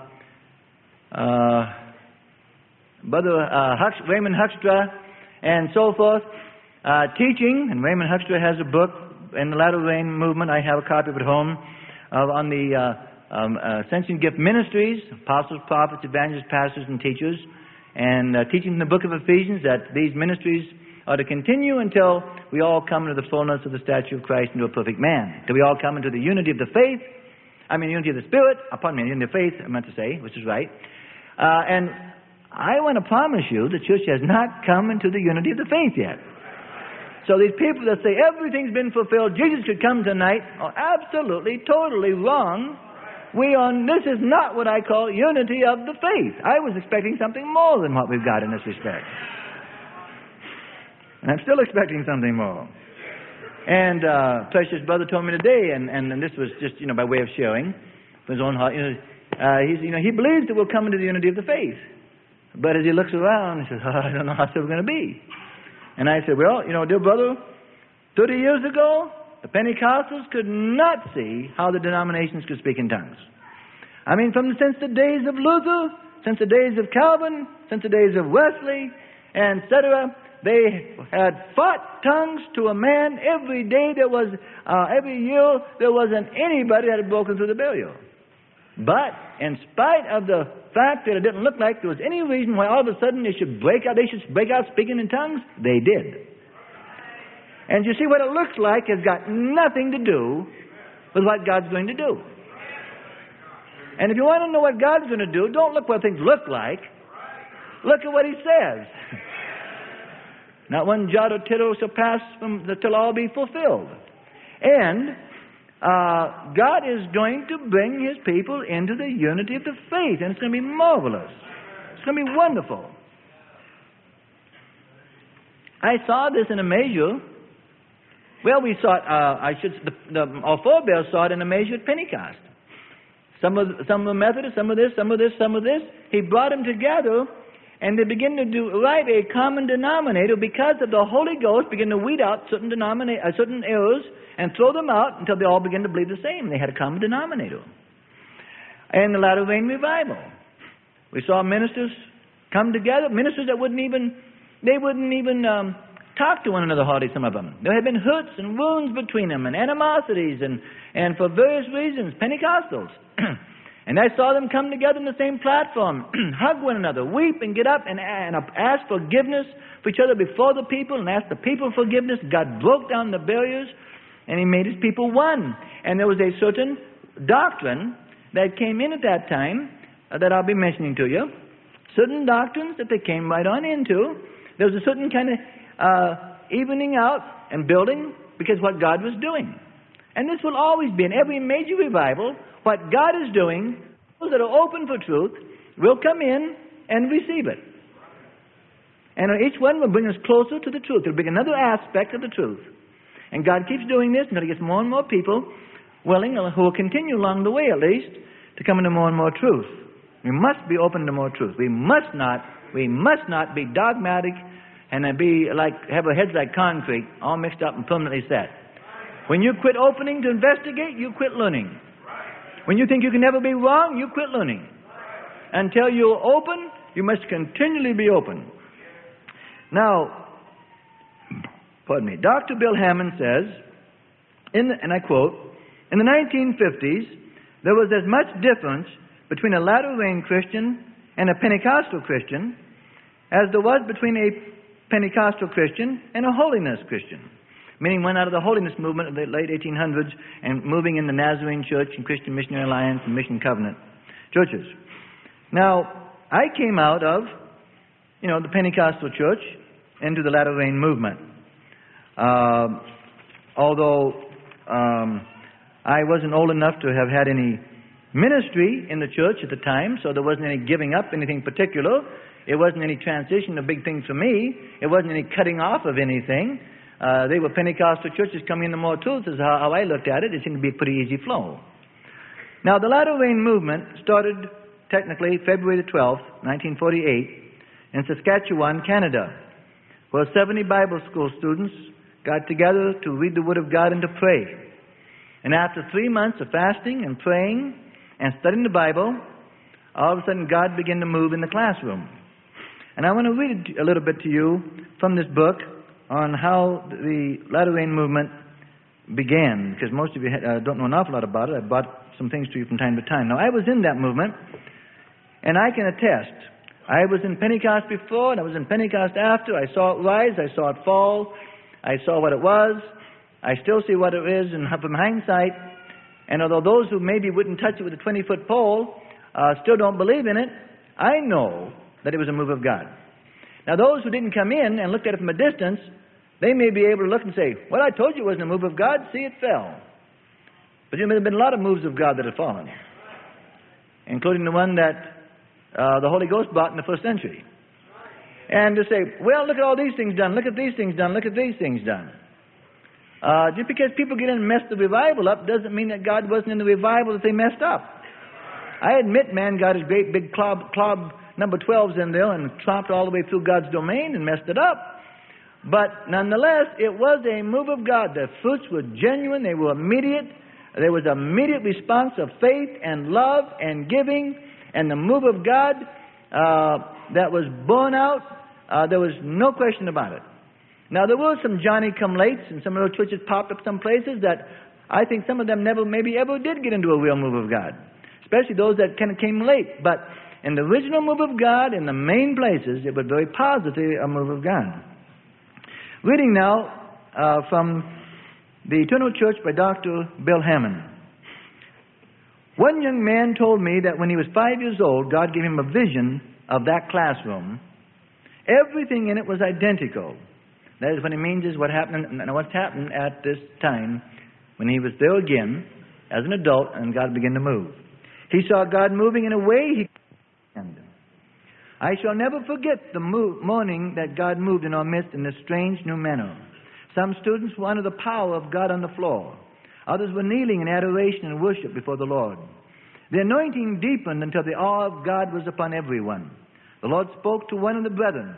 uh, Brother uh, Hux, Raymond Huckstra, and so forth, uh, teaching. And Raymond Huckstra has a book in the Latter Rain movement. I have a copy of it at home uh, on the uh, um, uh, Ascension Gift Ministries, apostles, prophets, evangelists, pastors, and teachers, and uh, teaching from the book of Ephesians that these ministries are to continue until we all come into the fullness of the stature of Christ, into a perfect man. Till we all come into the unity of the faith, I mean unity of the Spirit, uh, pardon me, unity of faith, I meant to say, which is right. Uh, and I want to promise you the church has not come into the unity of the faith yet. So these people that say everything's been fulfilled, Jesus could come tonight, are absolutely, totally wrong. We on this is not what I call unity of the faith. I was expecting something more than what we've got in this respect. And I'm still expecting something more. And uh, precious brother told me today, and, and, and this was just, you know, by way of sharing from his own heart, you know, uh, he's, you know, he believes that we'll come into the unity of the faith. But as he looks around, he says, oh, I don't know how it's ever going to be. And I said, well, you know, dear brother, thirty years ago, the Pentecostals could not see how the denominations could speak in tongues. I mean, from since the days of Luther, since the days of Calvin, since the days of Wesley, and et cetera, they had fought tongues to a man every day. There was, uh, every year, there wasn't anybody that had broken through the barrier. But in spite of the fact that it didn't look like there was any reason why all of a sudden they should break out, they should break out speaking in tongues, they did. And you see, what it looks like has got nothing to do with what God's going to do. And if you want to know what God's going to do, don't look what things look like. Look at what He says. Not one jot or tittle shall pass from till all be fulfilled. And uh, God is going to bring His people into the unity of the faith, and it's going to be marvelous. It's going to be wonderful. I saw this in a measure. Well, we saw it, uh, I should, the, the, our forebears saw it in a measure at Pentecost. Some of, some of the Methodists, some of this, some of this, some of this. He brought them together, and they begin to do write a common denominator because of the Holy Ghost, begin to weed out certain denomina- uh, certain errors and throw them out until they all begin to believe the same. They had a common denominator. And the Latter Rain Revival, we saw ministers come together, ministers that wouldn't even, they wouldn't even um, talk to one another hardly, some of them. There had been hurts and wounds between them and animosities and, and for various reasons, Pentecostals. And I saw them come together in the same platform, hug one another, weep and get up and, and ask forgiveness for each other before the people and ask the people forgiveness. God broke down the barriers and He made His people one. And there was a certain doctrine that came in at that time uh, that I'll be mentioning to you. Certain doctrines that they came right on into. There was a certain kind of uh, evening out and building because what God was doing. And this will always be in every major revival. What God is doing, those that are open for truth will come in and receive it. And each one will bring us closer to the truth. It'll bring another aspect of the truth. And God keeps doing this until He gets more and more people willing, who will continue along the way at least, to come into more and more truth. We must be open to more truth. We must not, we must not be dogmatic and be like, have our heads like concrete, all mixed up and permanently set. When you quit opening to investigate, you quit learning. When you think you can never be wrong, you quit learning. Until you're open, you must continually be open. Now, pardon me, Doctor Bill Hammond says, in the, and I quote, in the nineteen fifties, there was as much difference between a Latter Rain Christian and a Pentecostal Christian as there was between a Pentecostal Christian and a Holiness Christian. Meaning one out of the holiness movement of the late eighteen hundreds and moving in the Nazarene Church and Christian Missionary Alliance and Mission Covenant churches. Now, I came out of, you know, the Pentecostal church into the Latter Rain movement. Uh, although um, I wasn't old enough to have had any ministry in the church at the time, so there wasn't any giving up anything particular. It wasn't any transition of big things for me. It wasn't any cutting off of anything. Uh, they were Pentecostal churches coming into more truth is how, how I looked at it. It seemed to be a pretty easy flow. Now, the Latter Rain movement started technically February the twelfth, nineteen forty-eight, in Saskatchewan, Canada. where seventy Bible school students got together to read the Word of God and to pray. And after three months of fasting and praying and studying the Bible, all of a sudden God began to move in the classroom. And I want to read a little bit to you from this book on how the latter rain movement began, because most of you uh, don't know an awful lot about it. I brought some things to you from time to time. Now, I was in that movement, and I can attest. I was in Pentecost before, and I was in Pentecost after. I saw it rise. I saw it fall. I saw what it was. I still see what it is and from hindsight. And although those who maybe wouldn't touch it with a twenty-foot pole uh, still don't believe in it, I know that it was a move of God. Now, those who didn't come in and looked at it from a distance, they may be able to look and say, well, I told you it wasn't a move of God. See, it fell. But you know, there have been a lot of moves of God that have fallen, including the one that uh, the Holy Ghost brought in the first century. And to say, well, look at all these things done, look at these things done, look at these things done. Uh, just because people get in and mess the revival up doesn't mean that God wasn't in the revival that they messed up. I admit man got his great big club, club number twelves in there and tromped all the way through God's domain and messed it up. But nonetheless, it was a move of God. The fruits were genuine. They were immediate. There was immediate response of faith and love and giving, and the move of God uh, that was born out. Uh, there was no question about it. Now, there were some Johnny-come-lates, and some of those churches popped up some places that I think some of them never, maybe ever did get into a real move of God, especially those that kind of came late. But in the original move of God, in the main places, it was very positively a move of God. Reading now uh, from The Eternal Church by Doctor Bill Hammond. One young man told me that when he was five years old, God gave him a vision of that classroom. Everything in it was identical. That is what it means is what happened, and what's happened at this time when he was there again as an adult and God began to move. He saw God moving in a way he could. I shall never forget the move, morning that God moved in our midst in this strange new manner. Some students were under the power of God on the floor. Others were kneeling in adoration and worship before the Lord. The anointing deepened until the awe of God was upon everyone. The Lord spoke to one of the brethren.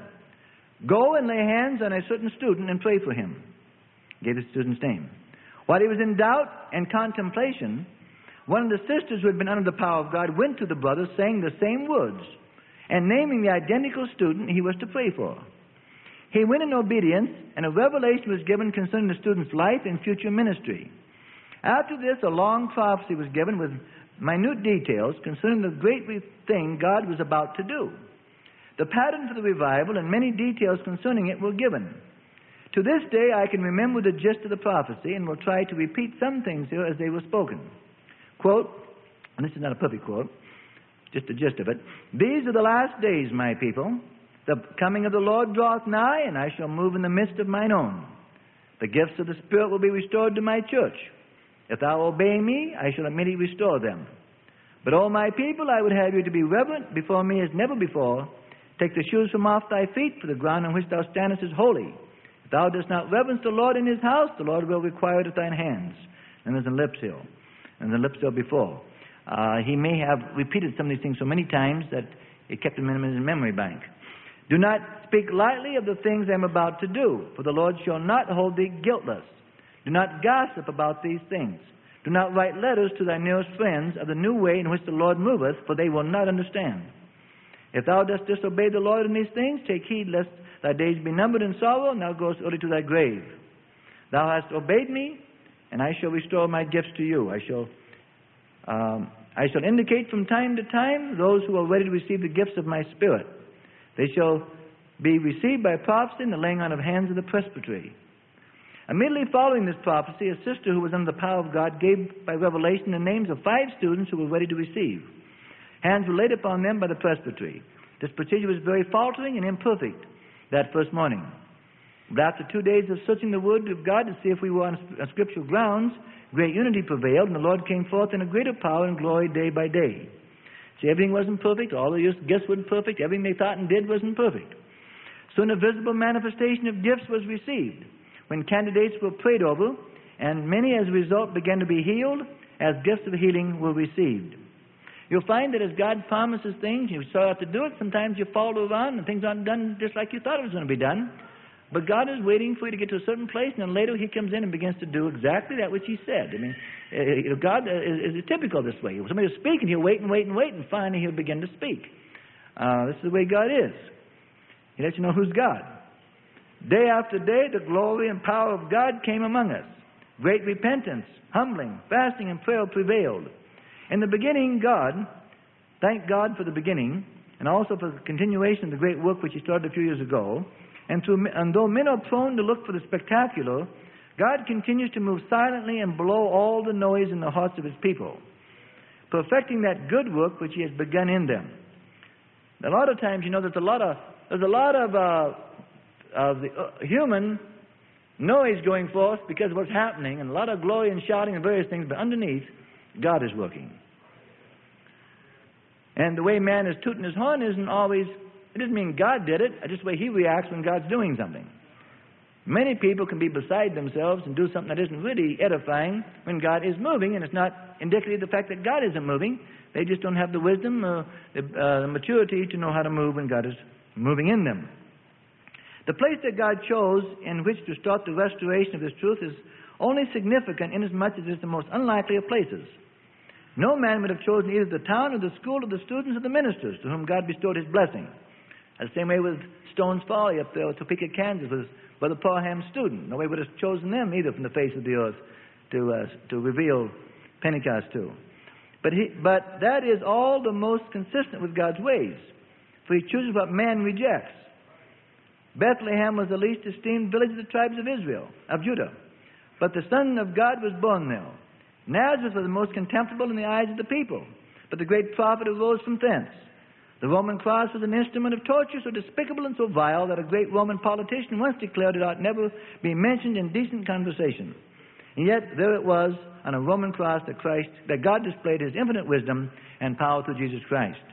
Go and lay hands on a certain student and pray for him. Gave the student's name. While he was in doubt and contemplation, one of the sisters who had been under the power of God went to the brother saying the same words and naming the identical student he was to pray for. He went in obedience, and a revelation was given concerning the student's life and future ministry. After this, a long prophecy was given with minute details concerning the great thing God was about to do. The pattern for the revival and many details concerning it were given. To this day, I can remember the gist of the prophecy and will try to repeat some things here as they were spoken. Quote, and this is not a perfect quote, just the gist of it. These are the last days, my people. The coming of the Lord draweth nigh, and I shall move in the midst of mine own. The gifts of the Spirit will be restored to my church. If thou obey me, I shall immediately restore them. But, O my people, I would have you to be reverent before me as never before. Take the shoes from off thy feet, for the ground on which thou standest is holy. If thou dost not reverence the Lord in his house, the Lord will require it at thine hands. And there's a lips hill, and the lips hill before. Uh, he may have repeated some of these things so many times that it kept them in his memory bank. Do not speak lightly of the things I am about to do, for the Lord shall not hold thee guiltless. Do not gossip about these things. Do not write letters to thy nearest friends of the new way in which the Lord moveth, for they will not understand. If thou dost disobey the Lord in these things, take heed lest thy days be numbered in sorrow, and thou goest early to thy grave. Thou hast obeyed me, and I shall restore my gifts to you. I shall um, I shall indicate from time to time those who are ready to receive the gifts of my Spirit. They shall be received by prophecy and the laying on of hands of the presbytery. Immediately following this prophecy, a sister who was under the power of God gave by revelation the names of five students who were ready to receive. Hands were laid upon them by the presbytery. This procedure was very faltering and imperfect that first morning. But after two days of searching the Word of God to see if we were on scriptural grounds, great unity prevailed, and the Lord came forth in a greater power and glory day by day. See, everything wasn't perfect. All the gifts weren't perfect. Everything they thought and did wasn't perfect. Soon a visible manifestation of gifts was received when candidates were prayed over, and many as a result began to be healed as gifts of healing were received. You'll find that as God promises things, you still have to do it. Sometimes you follow around and things aren't done just like you thought it was going to be done. But God is waiting for you to get to a certain place, and then later He comes in and begins to do exactly that which He said. I mean, uh, God is, is typical this way. When somebody is speaking, He'll wait and wait and wait, and finally He'll begin to speak. Uh, this is the way God is. He lets you know who's God. Day after day, the glory and power of God came among us. Great repentance, humbling, fasting, and prayer prevailed. In the beginning, God, thank God for the beginning, and also for the continuation of the great work which He started a few years ago. And, to, and though men are prone to look for the spectacular, God continues to move silently and blow all the noise in the hearts of His people, perfecting that good work which He has begun in them. A lot of times, you know, there's a lot of there's a lot of uh, of the uh, human noise going forth because of what's happening, and a lot of glory and shouting and various things, but underneath, God is working. And the way man is tooting his horn isn't always, it doesn't mean God did it, it's just the way he reacts when God's doing something. Many people can be beside themselves and do something that isn't really edifying when God is moving, and it's not indicative of the fact that God isn't moving. They just don't have the wisdom or the, uh, the maturity to know how to move when God is moving in them. The place that God chose in which to start the restoration of His truth is only significant inasmuch as it is the most unlikely of places. No man would have chosen either the town or the school or the students or the ministers to whom God bestowed His blessing. The same way with Stone's Folly up there in Topeka, Kansas, with Brother Parham's student. Nobody would have chosen them either from the face of the earth to uh, to reveal Pentecost to. But he, but that is all the most consistent with God's ways, for He chooses what man rejects. Bethlehem was the least esteemed village of the tribes of Israel, of Judah, but the Son of God was born there. Nazareth was the most contemptible in the eyes of the people, but the great prophet arose from thence. The Roman cross was an instrument of torture so despicable and so vile that a great Roman politician once declared it ought never be mentioned in decent conversation. And yet there it was on a Roman cross that Christ, that God displayed His infinite wisdom and power through Jesus Christ.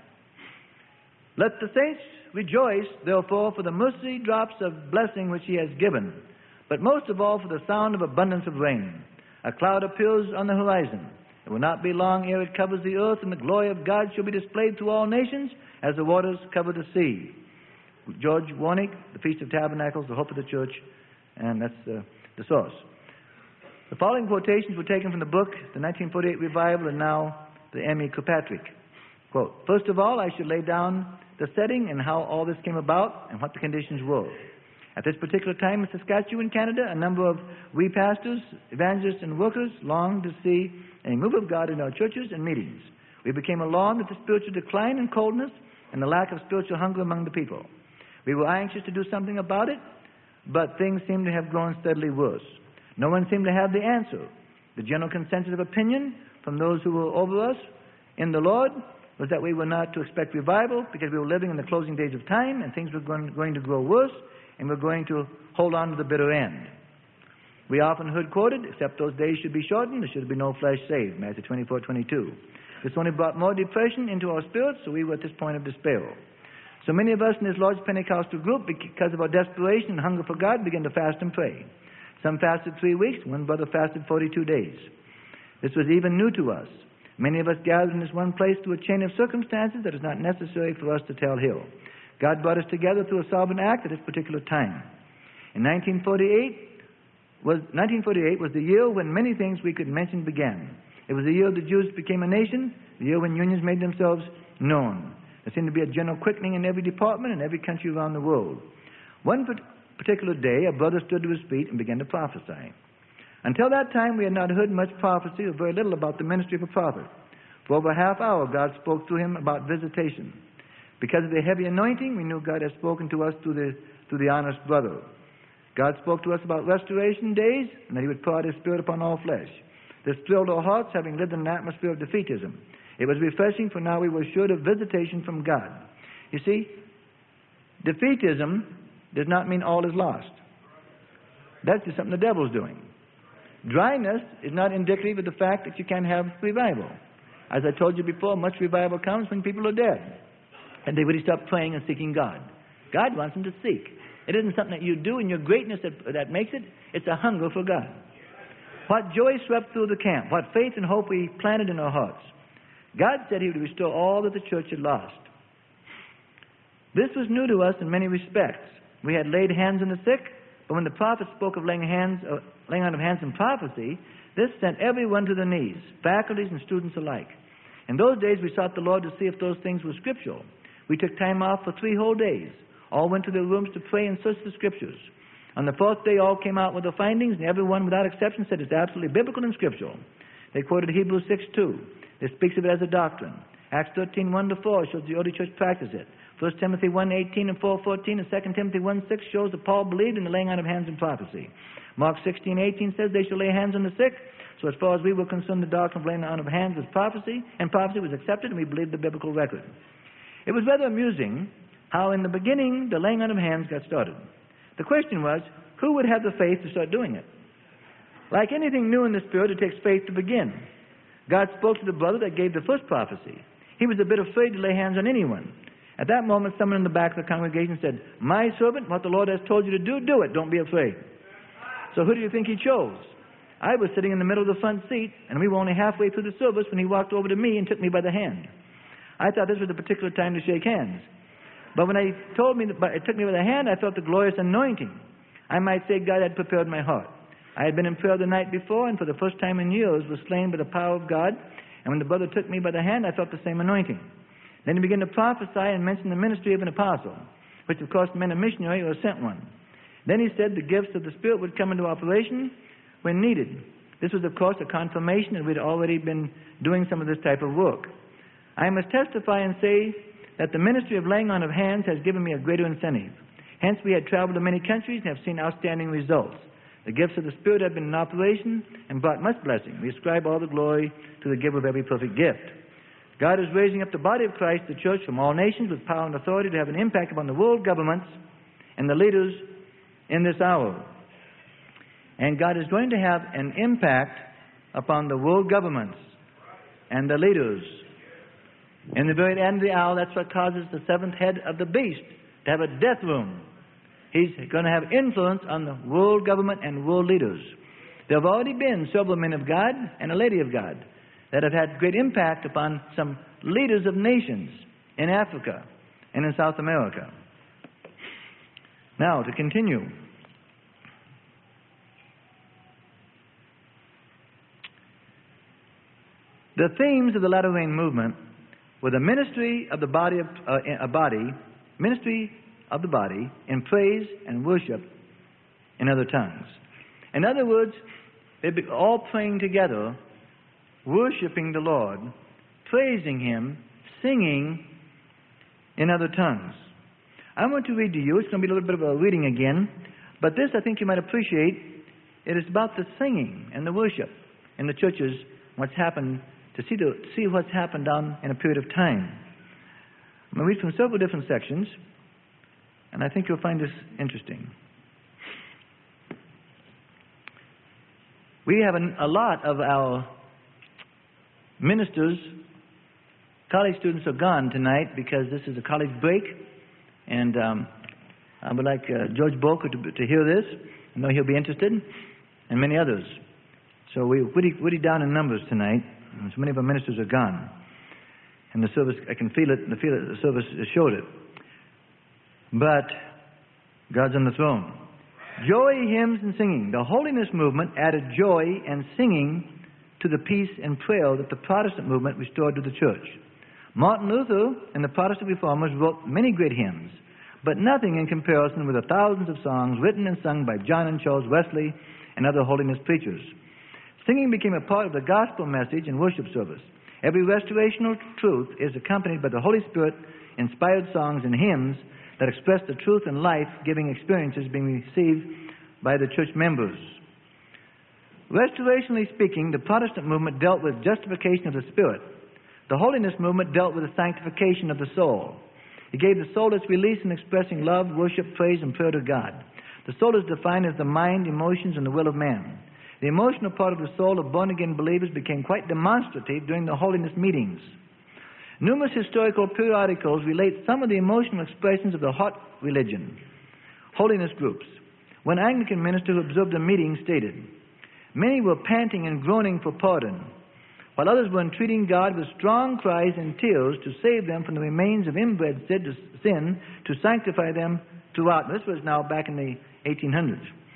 Let the saints rejoice, therefore, for the mercy drops of blessing which He has given, but most of all for the sound of abundance of rain. A cloud appears on the horizon. It will not be long ere it covers the earth, and the glory of God shall be displayed to all nations, as the waters cover the sea. George Warnick, The Feast of Tabernacles, The Hope of the Church, and that's uh, the source. The following quotations were taken from the book, The nineteen forty-eight Revival, and now the M E Kirkpatrick. Quote, first of all, I should lay down the setting and how all this came about and what the conditions were. At this particular time in Saskatchewan, Canada, a number of we pastors, evangelists, and workers longed to see a move of God in our churches and meetings. We became alarmed at the spiritual decline and coldness and the lack of spiritual hunger among the people. We were anxious to do something about it, but things seemed to have grown steadily worse. No one seemed to have the answer. The general consensus of opinion from those who were over us in the Lord was that we were not to expect revival because we were living in the closing days of time and things were going, going to grow worse, and we're going to hold on to the bitter end. We often heard quoted, except those days should be shortened, there should be no flesh saved, Matthew twenty-four twenty-two. This only brought more depression into our spirits, so we were at this point of despair. So many of us in this large Pentecostal group, because of our desperation and hunger for God, began to fast and pray. Some fasted three weeks, one brother fasted forty-two days. This was even new to us. Many of us gathered in this one place through a chain of circumstances that is not necessary for us to tell here. God brought us together through a sovereign act at this particular time. In nineteen forty-eight was, nineteen forty-eight was the year when many things we could mention began. It was the year the Jews became a nation, the year when unions made themselves known. There seemed to be a general quickening in every department in every country around the world. One particular day, a brother stood to his feet and began to prophesy. Until that time, we had not heard much prophecy or very little about the ministry of a prophet. For over a half hour, God spoke to him about visitation. Because of the heavy anointing, we knew God had spoken to us through the, through the honest brother. God spoke to us about restoration days and that He would pour out His Spirit upon all flesh. This thrilled our hearts, having lived in an atmosphere of defeatism. It was refreshing, for now we were assured of visitation from God. You see, defeatism does not mean all is lost. That's just something the devil's doing. Dryness is not indicative of the fact that you can't have revival. As I told you before, much revival comes when people are dead and they really stop praying and seeking God. God wants them to seek. It isn't something that you do in your greatness that, that makes it. It's a hunger for God. What joy swept through the camp. What faith and hope we planted in our hearts. God said He would restore all that the church had lost. This was new to us in many respects. We had laid hands on the sick, But when the prophet spoke of laying, hands, uh, laying on of hands and prophecy, this sent everyone to their knees, faculties and students alike. In those days, we sought the Lord to see if those things were scriptural. We took time off for three whole days. All went to their rooms to pray and search the scriptures. On the fourth day, all came out with their findings, and everyone, without exception, said it's absolutely biblical and scriptural. They quoted Hebrews six two. It speaks of it as a doctrine. Acts thirteen one to four shows the early church practiced it. First Timothy one eighteen and four fourteen and Second Timothy one six shows that Paul believed in the laying on of hands and prophecy. Mark sixteen eighteen says they shall lay hands on the sick. So as far as we were concerned, the doctrine of laying on of hands was prophecy, and prophecy was accepted, and we believed the biblical record. It was rather amusing how in the beginning the laying on of hands got started. The question was, who would have the faith to start doing it? Like anything new in the Spirit, it takes faith to begin. God spoke to the brother that gave the first prophecy. He was a bit afraid to lay hands on anyone. At that moment, someone in the back of the congregation said, "My servant, what the Lord has told you to do, do it. Don't be afraid." So who do you think he chose? I was sitting in the middle of the front seat, and we were only halfway through the service when he walked over to me and took me by the hand. I thought this was a particular time to shake hands. But when he told me, that, it took me by the hand, I felt the glorious anointing. I might say God had prepared my heart. I had been in prayer the night before, and for the first time in years was slain by the power of God. And when the brother took me by the hand, I felt the same anointing. Then he began to prophesy and mention the ministry of an apostle, which of course meant a missionary or a sent one. Then he said the gifts of the Spirit would come into operation when needed. This was, of course, a confirmation that we'd already been doing some of this type of work. I must testify and say that the ministry of laying on of hands has given me a greater incentive. Hence, we had traveled to many countries and have seen outstanding results. The gifts of the Spirit have been in operation and brought much blessing. We ascribe all the glory to the giver of every perfect gift. God is raising up the body of Christ, the church, from all nations with power and authority to have an impact upon the world governments and the leaders in this hour. And God is going to have an impact upon the world governments and the leaders. In the very end of the hour, that's what causes the seventh head of the beast to have a death room. He's going to have influence on the world government and world leaders. There have already been several men of God and a lady of God that have had great impact upon some leaders of nations in Africa and in South America. Now, to continue. The themes of the latter rain movement were the ministry of the body of uh, a body, ministry of the body in praise and worship in other tongues. In other words, they'd be all praying together, worshiping the Lord, praising Him, singing in other tongues. I want to read to you. It's going to be a little bit of a reading again, but this I think you might appreciate. It is about the singing and the worship in the churches, what's happened, to see, the, see what's happened down in a period of time. I'm going to read from several different sections, and I think you'll find this interesting. We have an, a lot of our ministers, college students are gone tonight because this is a college break, and um, I would like uh, George Boker to, to hear this. I know he'll be interested, and many others. So we're pretty, pretty down in numbers tonight. So many of our ministers are gone. And the service, I can feel it, the feel it, the service showed it. But God's on the throne. Joy, hymns, and singing. The holiness movement added joy and singing to the peace and prayer that the Protestant movement restored to the church. Martin Luther and the Protestant reformers wrote many great hymns, but nothing in comparison with the thousands of songs written and sung by John and Charles Wesley and other holiness preachers. Singing became a part of the gospel message and worship service. Every restorational truth is accompanied by the Holy Spirit-inspired songs and hymns that express the truth and life-giving experiences being received by the church members. Restorationally speaking, the Protestant movement dealt with justification of the spirit. The holiness movement dealt with the sanctification of the soul. It gave the soul its release in expressing love, worship, praise, and prayer to God. The soul is defined as the mind, emotions, and the will of man. The emotional part of the soul of born-again believers became quite demonstrative during the holiness meetings. Numerous historical periodicals relate some of the emotional expressions of the hot religion, holiness groups. One Anglican minister who observed a meeting stated, "Many were panting and groaning for pardon, while others were entreating God with strong cries and tears to save them from the remains of inbred sin, to sanctify them throughout." This was now back in the eighteen hundreds.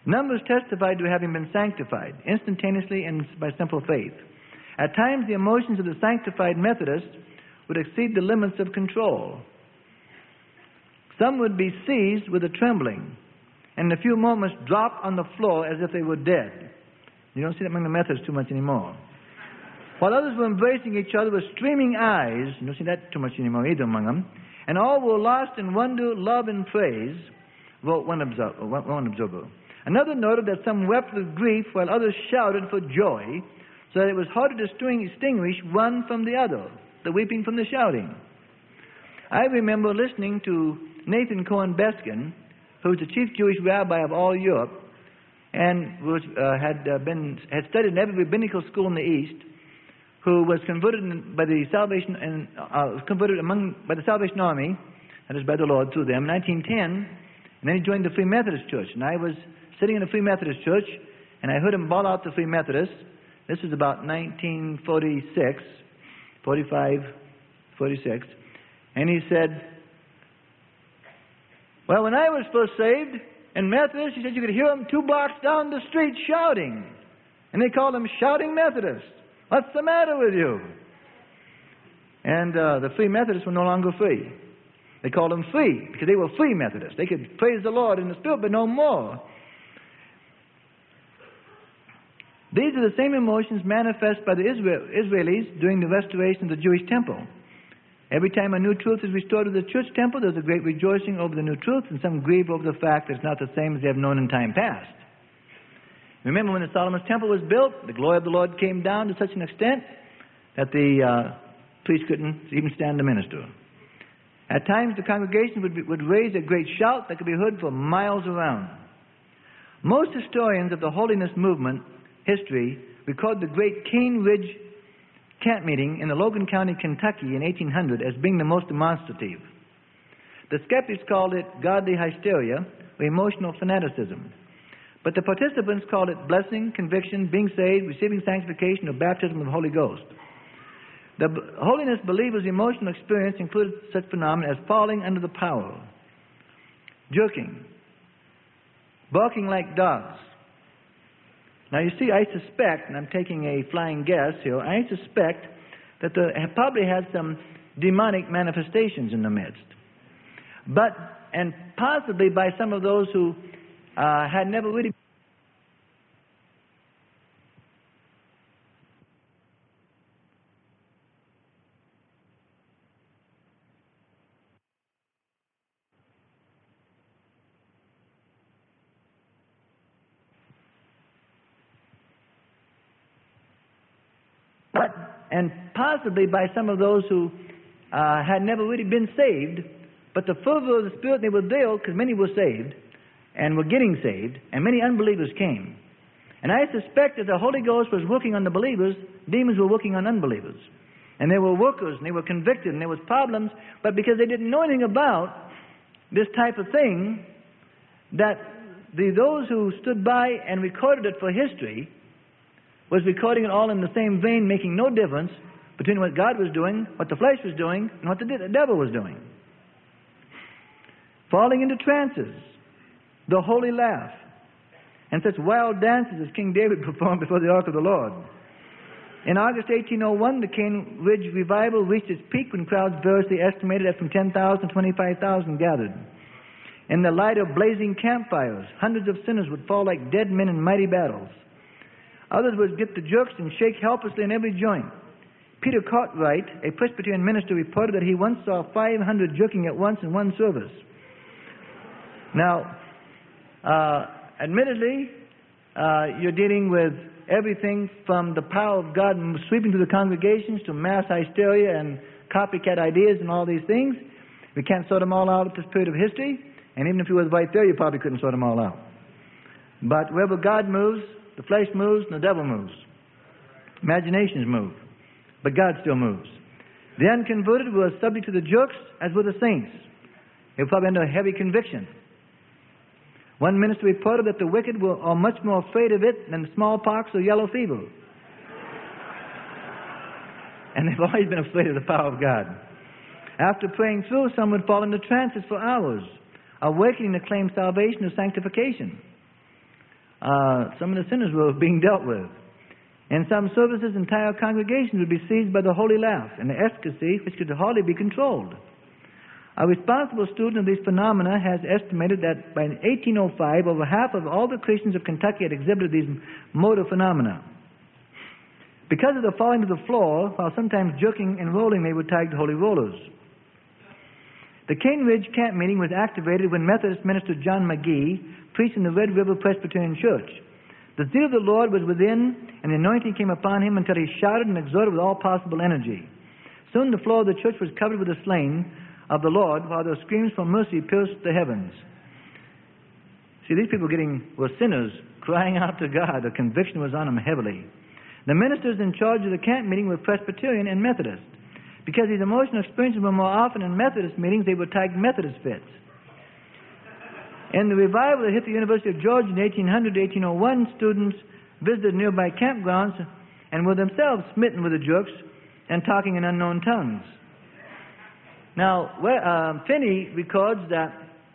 Numbers testified to having been sanctified instantaneously and by simple faith. At times, the emotions of the sanctified Methodists would exceed the limits of control. Some would be seized with a trembling, and in a few moments drop on the floor as if they were dead. You don't see that among the Methodists too much anymore. While others were embracing each other with streaming eyes, you don't see that too much anymore either among them, and all were lost in wonder, love, and praise, wrote one observer. One observer. Another noted that some wept with grief while others shouted for joy, so that it was hard to distinguish one from the other, the weeping from the shouting. I remember listening to Nathan Cohen Beskin, who was the chief Jewish rabbi of all Europe, and was, uh, had uh, been had studied in every rabbinical school in the East, who was converted in, by the Salvation and uh, converted among by the Salvation Army, that is by the Lord through them, in nineteen ten, and then he joined the Free Methodist Church. And I was sitting in the Free Methodist Church, and I heard him bawl out the Free Methodists. This was about nineteen forty-six, forty-five, forty-six, and he said, well, when I was first saved in Methodist, he said you could hear them two blocks down the street shouting, and they called them shouting Methodists. What's the matter with you? And uh, the Free Methodists were no longer free. They called them free because they were free Methodists. They could praise the Lord in the Spirit, but no more. These are the same emotions manifest by the Israel, Israelis during the restoration of the Jewish temple. Every time a new truth is restored to the church temple, there's a great rejoicing over the new truth, and some grieve over the fact that it's not the same as they have known in time past. Remember when the Solomon's temple was built, the glory of the Lord came down to such an extent that the uh, priest couldn't even stand to minister. At times, the congregation would, be, would raise a great shout that could be heard for miles around. Most historians of the holiness movement history record the great Cane Ridge camp meeting in the Logan County, Kentucky in eighteen hundred as being the most demonstrative. The skeptics called it godly hysteria or emotional fanaticism. But the participants called it blessing, conviction, being saved, receiving sanctification, or baptism of the Holy Ghost. The holiness believers' emotional experience included such phenomena as falling under the power, jerking, barking like dogs. Now you see, I suspect, and I'm taking a flying guess here, I suspect that there probably had some demonic manifestations in the midst. But, and possibly by some of those who uh, had never really But, and possibly by some of those who uh, had never really been saved, but the fervor of the Spirit, they were there because many were saved and were getting saved, and many unbelievers came. And I suspect that the Holy Ghost was working on the believers, demons were working on unbelievers. And they were workers, and they were convicted, and there was problems, but because they didn't know anything about this type of thing, that the, those who stood by and recorded it for history was recording it all in the same vein, making no difference between what God was doing, what the flesh was doing, and what the devil was doing. Falling into trances, the holy laugh, and such wild dances as King David performed before the ark of the Lord. In August eighteen oh one, the Cane Ridge revival reached its peak when crowds variously estimated at from ten thousand to twenty-five thousand gathered. In the light of blazing campfires, hundreds of sinners would fall like dead men in mighty battles. Others would get the jerks and shake helplessly in every joint. Peter Cartwright, a Presbyterian minister, reported that he once saw five hundred jerking at once in one service. Now, uh, admittedly, uh, you're dealing with everything from the power of God sweeping through the congregations to mass hysteria and copycat ideas and all these things. We can't sort them all out at this period of history, and even if you was right there, you probably couldn't sort them all out. But wherever God moves, the flesh moves and the devil moves. Imaginations move, but God still moves. The unconverted were subject to the jerks as were the saints. They were probably under a heavy conviction. One minister reported that the wicked were are much more afraid of it than smallpox or yellow fever. And they've always been afraid of the power of God. After praying through, some would fall into trances for hours, awakening to claim salvation or sanctification. uh, some of the sinners were being dealt with. In some services, entire congregations would be seized by the holy laugh and the ecstasy which could hardly be controlled. A responsible student of these phenomena has estimated that by eighteen oh five, over half of all the Christians of Kentucky had exhibited these motor phenomena. Because of the falling to the floor, while sometimes jerking and rolling, they were tagged holy rollers. The Cane Ridge camp meeting was activated when Methodist minister John McGee preached in the Red River Presbyterian Church. The zeal of the Lord was within, and the anointing came upon him until he shouted and exhorted with all possible energy. Soon the floor of the church was covered with the slain of the Lord, while their screams for mercy pierced the heavens. See, these people getting were sinners crying out to God. The conviction was on them heavily. The ministers in charge of the camp meeting were Presbyterian and Methodist. Because these emotional experiences were more often in Methodist meetings, they were tagged Methodist fits. In the revival that hit the University of Georgia in eighteen hundred to eighteen oh one, students visited nearby campgrounds and were themselves smitten with the jerks and talking in unknown tongues. Now, where, um, Finney records that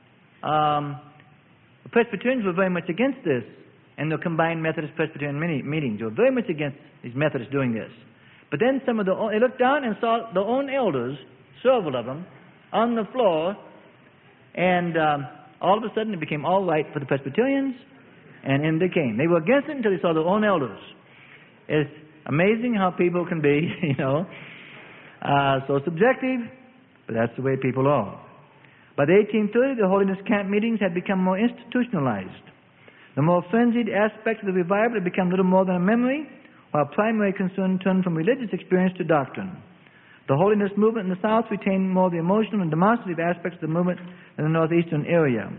um, the Presbyterians were very much against this, and the combined Methodist Presbyterian mini- meetings. They were very much against these Methodists doing this. But then some of the, they looked down and saw their own elders, several of them, on the floor, and um, all of a sudden it became all right for the Presbyterians, and in they came. They were against it until they saw their own elders. It's amazing how people can be, you know, uh, so subjective, but that's the way people are. By the eighteen thirties, the Holiness Camp meetings had become more institutionalized. The more frenzied aspects of the revival had become little more than a memory, while primary concern turned from religious experience to doctrine. The holiness movement in the South retained more of the emotional and demonstrative aspects of the movement in the northeastern area.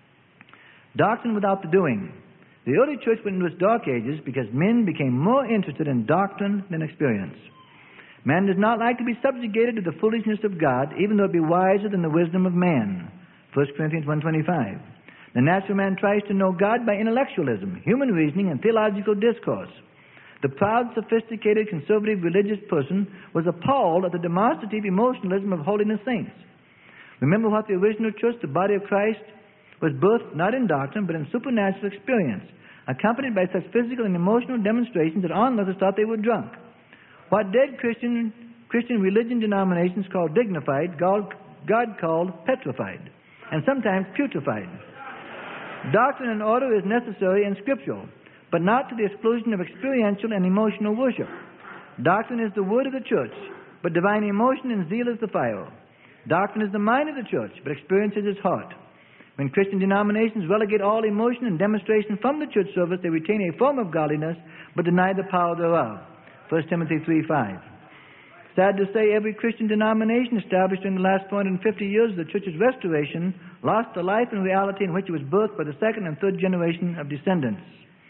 Doctrine without the doing. The early church went into its dark ages because men became more interested in doctrine than experience. Man does not like to be subjugated to the foolishness of God, even though it be wiser than the wisdom of man. First Corinthians one twenty-five. The natural man tries to know God by intellectualism, human reasoning, and theological discourse. The proud, sophisticated, conservative religious person was appalled at the demonstrative emotionalism of holiness saints. Remember what the original church, the body of Christ, was birthed not in doctrine, but in supernatural experience, accompanied by such physical and emotional demonstrations that onlookers thought they were drunk. What dead Christian, Christian religion denominations called dignified, God, God called petrified, and sometimes putrefied. Doctrine and order is necessary and scriptural, but not to the exclusion of experiential and emotional worship. Doctrine is the word of the church, but divine emotion and zeal is the fire. Doctrine is the mind of the church, but experience is its heart. When Christian denominations relegate all emotion and demonstration from the church service, they retain a form of godliness, but deny the power thereof. First Timothy three five. Sad to say, every Christian denomination established in the last four hundred fifty years of the church's restoration lost the life and reality in which it was birthed by the second and third generation of descendants.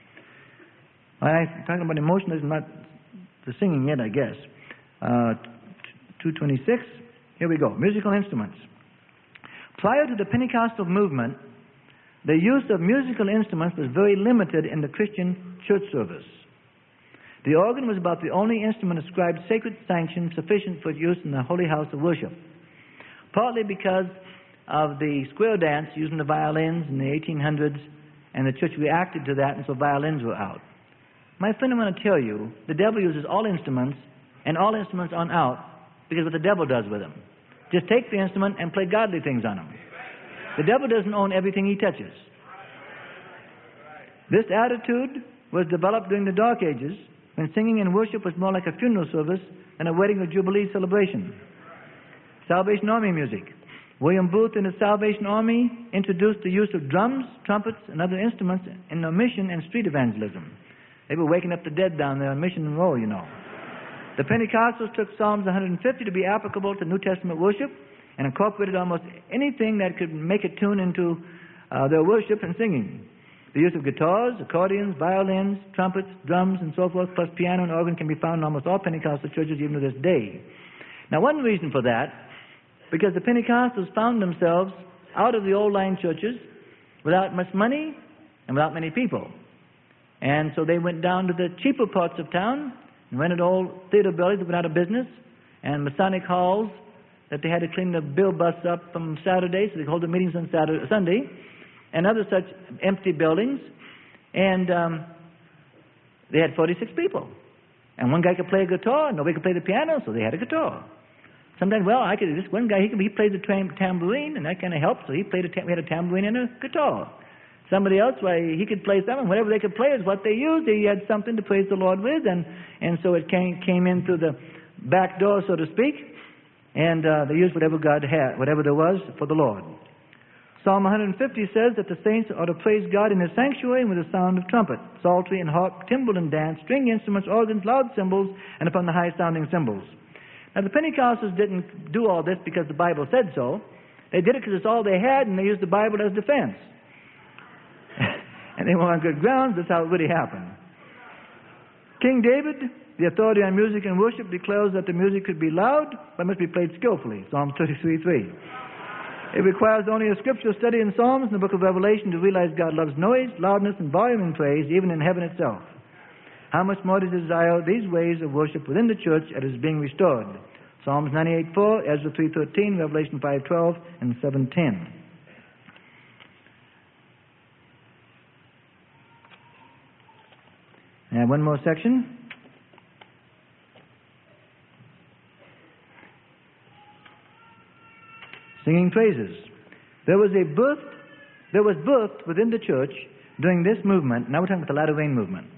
I'm talking about emotionalism, not the singing yet, I guess. Uh, two twenty-six. Here we go. Musical instruments. Prior to the Pentecostal movement, the use of musical instruments was very limited in the Christian church service. The organ was about the only instrument ascribed sacred sanction sufficient for use in the holy house of worship. Partly because of the square dance using the violins in the eighteen hundreds, and the church reacted to that, and so violins were out. My friend, I want to tell you, the devil uses all instruments, and all instruments on out, because what the devil does with them. Just take the instrument and play godly things on them. The devil doesn't own everything he touches. This attitude was developed during the Dark Ages, when singing and worship was more like a funeral service than a wedding or jubilee celebration. Salvation Army music. William Booth and the Salvation Army introduced the use of drums, trumpets, and other instruments in their mission and street evangelism. They were waking up the dead down there on Mission and Row, you know. The Pentecostals took Psalms one hundred fifty to be applicable to New Testament worship and incorporated almost anything that could make a tune into uh, their worship and singing. The use of guitars, accordions, violins, trumpets, drums, and so forth, plus piano and organ can be found in almost all Pentecostal churches even to this day. Now, one reason for that, because the Pentecostals found themselves out of the old line churches without much money and without many people. And so they went down to the cheaper parts of town and rented old theater buildings that went out of business and Masonic halls that they had to clean the bill bus up from Saturday so they could hold the meetings on Saturday, Sunday, and other such empty buildings. And um, they had forty-six people. And one guy could play a guitar, nobody could play the piano, so they had a guitar. Sometimes, well, I could. This one guy, he could, he played the tam- tambourine, and that kind of helped. So he played a tam- we had a tambourine and a guitar. Somebody else, why he could play something. Whatever they could play is what they used. He had something to praise the Lord with, and and so it came came in through the back door, so to speak. And uh, they used whatever God had, whatever there was for the Lord. Psalm one fifty says that the saints are to praise God in His sanctuary with the sound of trumpet, psaltery and harp, timbrel and dance, string instruments, organs, loud cymbals, and upon the high-sounding cymbals. Now, the Pentecostals didn't do all this because the Bible said so. They did it because it's all they had, and they used the Bible as defense. And they were on good grounds. That's how it really happened. King David, the authority on music and worship, declares that the music could be loud, but must be played skillfully. Psalm thirty-three three. It requires only a scriptural study in Psalms and the book of Revelation to realize God loves noise, loudness, and volume in praise, even in heaven itself. How much more does He desire these ways of worship within the church as it is being restored? Psalms ninety-eight four, Ezra three thirteen, Revelation five twelve, and seven ten. And one more section. Singing praises. There was a birth, there was birthed within the church during this movement. Now we're talking about the latter rain movement.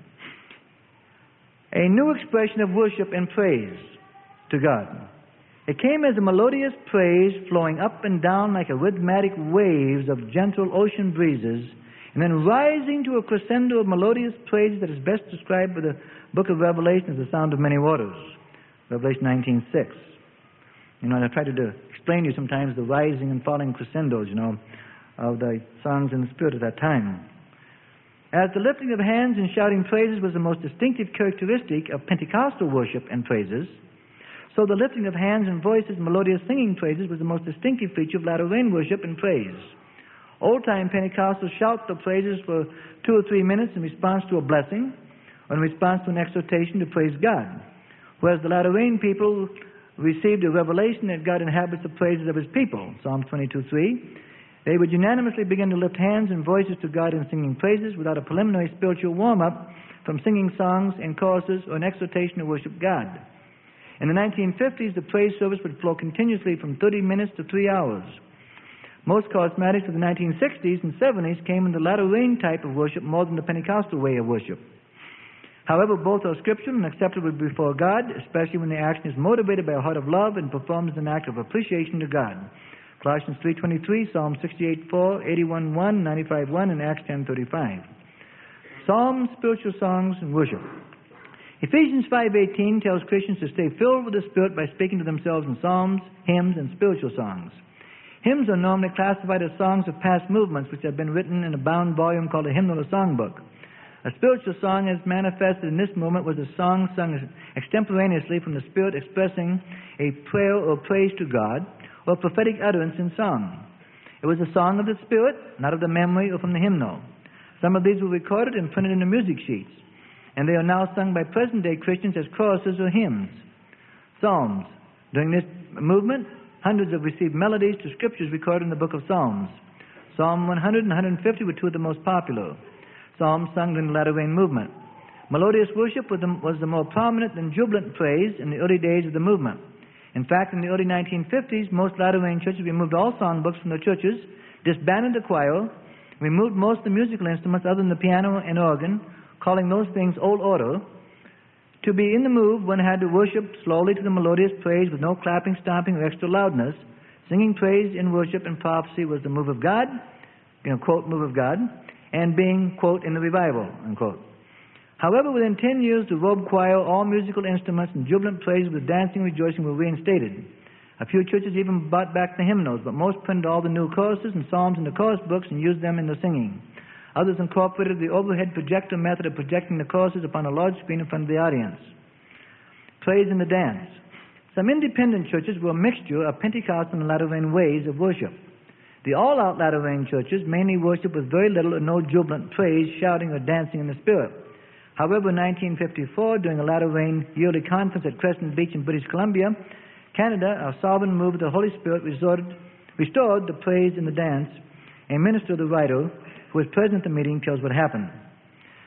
A new expression of worship and praise to God. It came as a melodious praise flowing up and down like a rhythmic waves of gentle ocean breezes, and then rising to a crescendo of melodious praise that is best described by the book of Revelation as the sound of many waters. Revelation nineteen six. You know, and I try to do, explain to you sometimes the rising and falling crescendos, you know, of the songs in the Spirit at that time. As the lifting of hands and shouting praises was the most distinctive characteristic of Pentecostal worship and praises, so the lifting of hands and voices and melodious singing praises was the most distinctive feature of latter rain worship and praise. Old-time Pentecostals shout the praises for two or three minutes in response to a blessing or in response to an exhortation to praise God, whereas the latter rain people received a revelation that God inhabits the praises of His people, Psalm twenty-two three. They would unanimously begin to lift hands and voices to God in singing praises without a preliminary spiritual warm-up from singing songs and choruses or an exhortation to worship God. In the nineteen fifties, the praise service would flow continuously from thirty minutes to three hours. Most charismatics of the nineteen sixties and seventies came in the latter rain type of worship more than the Pentecostal way of worship. However, both are scriptural and acceptable before God, especially when the action is motivated by a heart of love and performed as an act of appreciation to God. Colossians three twenty-three, Psalm sixty-eight four, eighty-one one, ninety-five one, and Acts ten thirty-five. Psalms, spiritual songs, and worship. Ephesians five eighteen tells Christians to stay filled with the Spirit by speaking to themselves in psalms, hymns, and spiritual songs. Hymns are normally classified as songs of past movements which have been written in a bound volume called a hymnal or songbook. A spiritual song as manifested in this moment was a song sung extemporaneously from the Spirit expressing a prayer or praise to God or prophetic utterance in song. It was a song of the Spirit, not of the memory or from the hymnal. Some of these were recorded and printed in the music sheets, and they are now sung by present-day Christians as choruses or hymns. Psalms. During this movement, hundreds have received melodies to scriptures recorded in the book of Psalms. Psalm one hundred and one fifty were two of the most popular psalms sung during the latter rain movement. Melodious worship was the, was the more prominent than jubilant praise in the early days of the movement. In fact, in the early nineteen fifties, most latter rain churches removed all songbooks from their churches, disbanded the choir, removed most of the musical instruments other than the piano and organ, calling those things old order. To be in the move, one had to worship slowly to the melodious praise with no clapping, stomping, or extra loudness. Singing praise in worship and prophecy was the move of God, you know, quote, move of God, and being, quote, in the revival, unquote. However, within ten years, the robed choir, all musical instruments, and jubilant praise with dancing and rejoicing were reinstated. A few churches even brought back the hymnals, but most printed all the new choruses and psalms in the chorus books and used them in the singing. Others incorporated the overhead projector method of projecting the choruses upon a large screen in front of the audience. Praise in the dance. Some independent churches were a mixture of Pentecostal and latter rain ways of worship. The all-out latter rain churches mainly worship with very little or no jubilant praise, shouting, or dancing in the Spirit. However, in nineteen fifty-four, during a latter rain yearly conference at Crescent Beach in British Columbia, Canada, a sovereign move of the Holy Spirit, resorted, restored the praise in the dance. A minister, the writer, who was present at the meeting, tells what happened.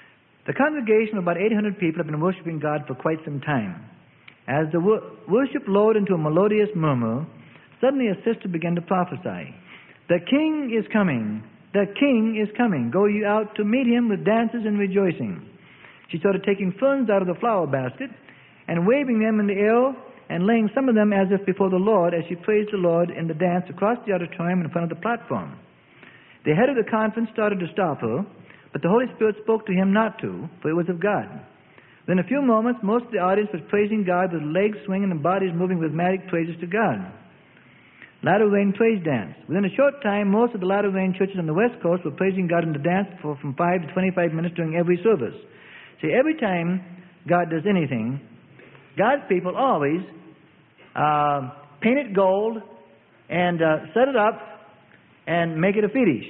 The congregation of about eight hundred people have been worshiping God for quite some time. As the wor- worship lowered into a melodious murmur, suddenly a sister began to prophesy. The king is coming. The king is coming. Go you out to meet him with dances and rejoicing. She started taking ferns out of the flower basket and waving them in the air and laying some of them as if before the Lord as she praised the Lord in the dance across the auditorium in front of the platform. The head of the conference started to stop her, but the Holy Spirit spoke to him not to, for it was of God. Within a few moments, most of the audience was praising God with legs swinging and bodies moving with rhythmic praises to God. Latter Rain Praise Dance. Within a short time, most of the Latter Rain churches on the West Coast were praising God in the dance for from five to twenty-five minutes during every service. See, every time God does anything, God's people always uh, paint it gold and uh, set it up and make it a fetish.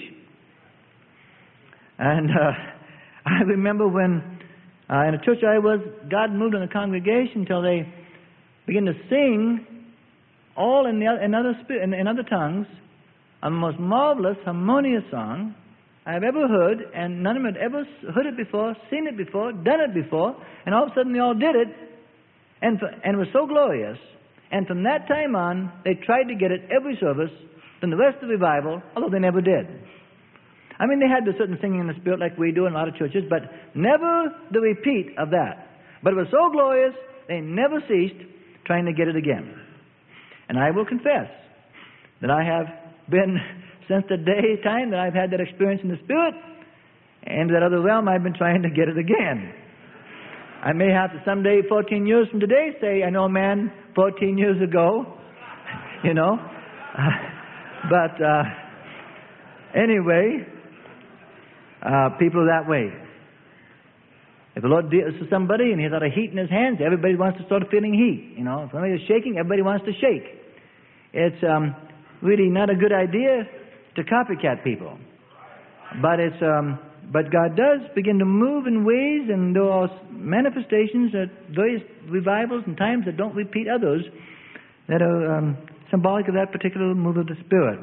And uh, I remember when uh, in a church I was, God moved in the congregation until they began to sing all in, the, in, other, in, in other tongues, a most marvelous, harmonious song I have ever heard, and none of them had ever heard it before, seen it before, done it before, and all of a sudden they all did it, and, for, and it was so glorious. And from that time on, they tried to get it every service, from the rest of the revival, although they never did. I mean, they had the certain singing in the Spirit like we do in a lot of churches, but never the repeat of that. But it was so glorious, they never ceased trying to get it again. And I will confess that I have been, since the day time that I've had that experience in the Spirit, and that other realm, I've been trying to get it again. I may have to someday, fourteen years from today, say, I know a man fourteen years ago, you know. Uh, but uh, anyway, uh, people are that way. If the Lord deals with somebody and he's got a heat in his hands, everybody wants to start feeling heat. You know, if somebody is shaking, everybody wants to shake. It's um, really not a good idea to copycat people. But it's um, but God does begin to move in ways, and there are manifestations at various revivals and times that don't repeat others that are um, symbolic of that particular move of the Spirit.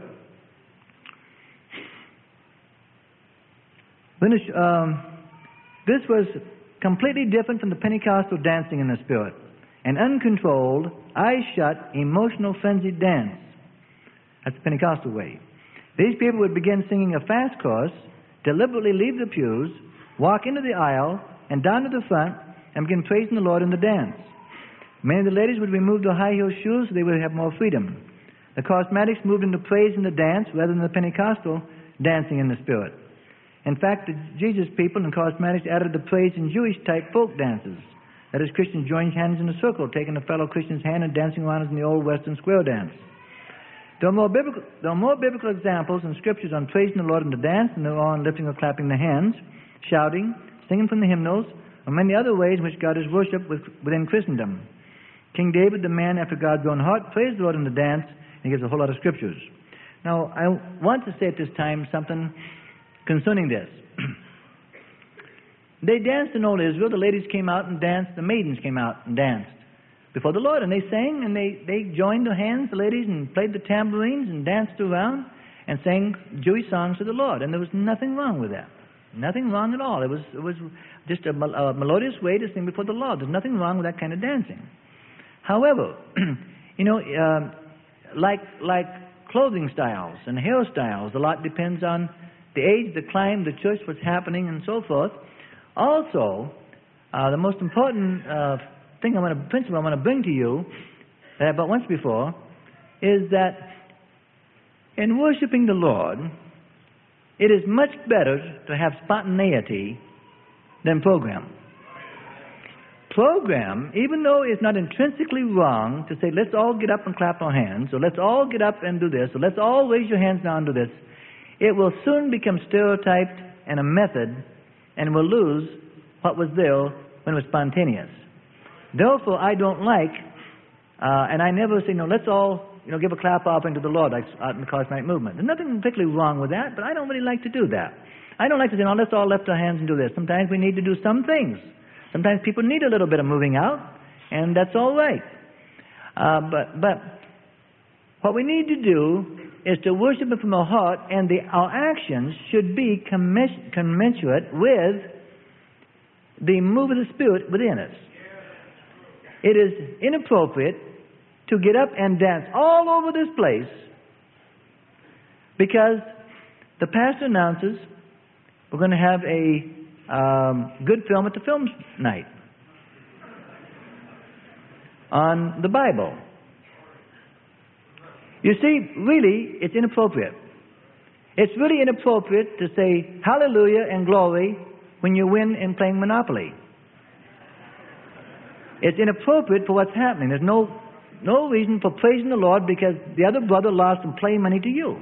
When it, um, this was completely different from the Pentecostal dancing in the Spirit. An uncontrolled, eyes shut, emotional, frenzied dance. That's the Pentecostal way. These people would begin singing a fast chorus, deliberately leave the pews, walk into the aisle, and down to the front, and begin praising the Lord in the dance. Many of the ladies would remove their high-heel shoes so they would have more freedom. The charismatics moved into praise in the dance rather than the Pentecostal dancing in the Spirit. In fact, the Jesus people and charismatics added the praise in Jewish-type folk dances. That is, Christians joining hands in a circle, taking a fellow Christian's hand and dancing around as in the old Western square dance. There are, more biblical, there are more biblical examples in Scriptures on praising the Lord in the dance than there are on lifting or clapping the hands, shouting, singing from the hymnals, or many other ways in which God is worshipped with, within Christendom. King David, the man after God's own heart, praised the Lord in the dance, and he gives a whole lot of Scriptures. Now, I want to say at this time something concerning this. They danced in old Israel. The ladies came out and danced. The maidens came out and danced before the Lord. And they sang and they, they joined their hands, the ladies, and played the tambourines and danced around and sang Jewish songs to the Lord. And there was nothing wrong with that. Nothing wrong at all. It was, it was just a, a melodious way to sing before the Lord. There's nothing wrong with that kind of dancing. However, you know, uh, like, like clothing styles and hairstyles, a lot depends on the age, the climate, the church, what's happening, and so forth. Also, uh, the most important uh, thing I want to, principle I want to bring to you, that I brought once before, is that in worshiping the Lord, it is much better to have spontaneity than program. Program, even though it's not intrinsically wrong to say, let's all get up and clap our hands, or let's all get up and do this, or let's all raise your hands now and do this, it will soon become stereotyped and a method, and will lose what was there when it was spontaneous. Therefore, I don't like, uh, and I never say, no, let's all, you know, give a clap offering to the Lord, like out in the charismatic movement. There's nothing particularly wrong with that, but I don't really like to do that. I don't like to say, no, let's all lift our hands and do this. Sometimes we need to do some things. Sometimes people need a little bit of moving out, and that's all right. Uh, but, but what we need to do is to worship Him from our heart, and the, our actions should be commis- commensurate with the move of the Spirit within us. It is inappropriate to get up and dance all over this place because the pastor announces we're going to have a um, good film at the film night on the Bible. You see, really, it's inappropriate. It's really inappropriate to say hallelujah and glory when you win in playing Monopoly. It's inappropriate for what's happening. There's no no reason for praising the Lord because the other brother lost some play money to you.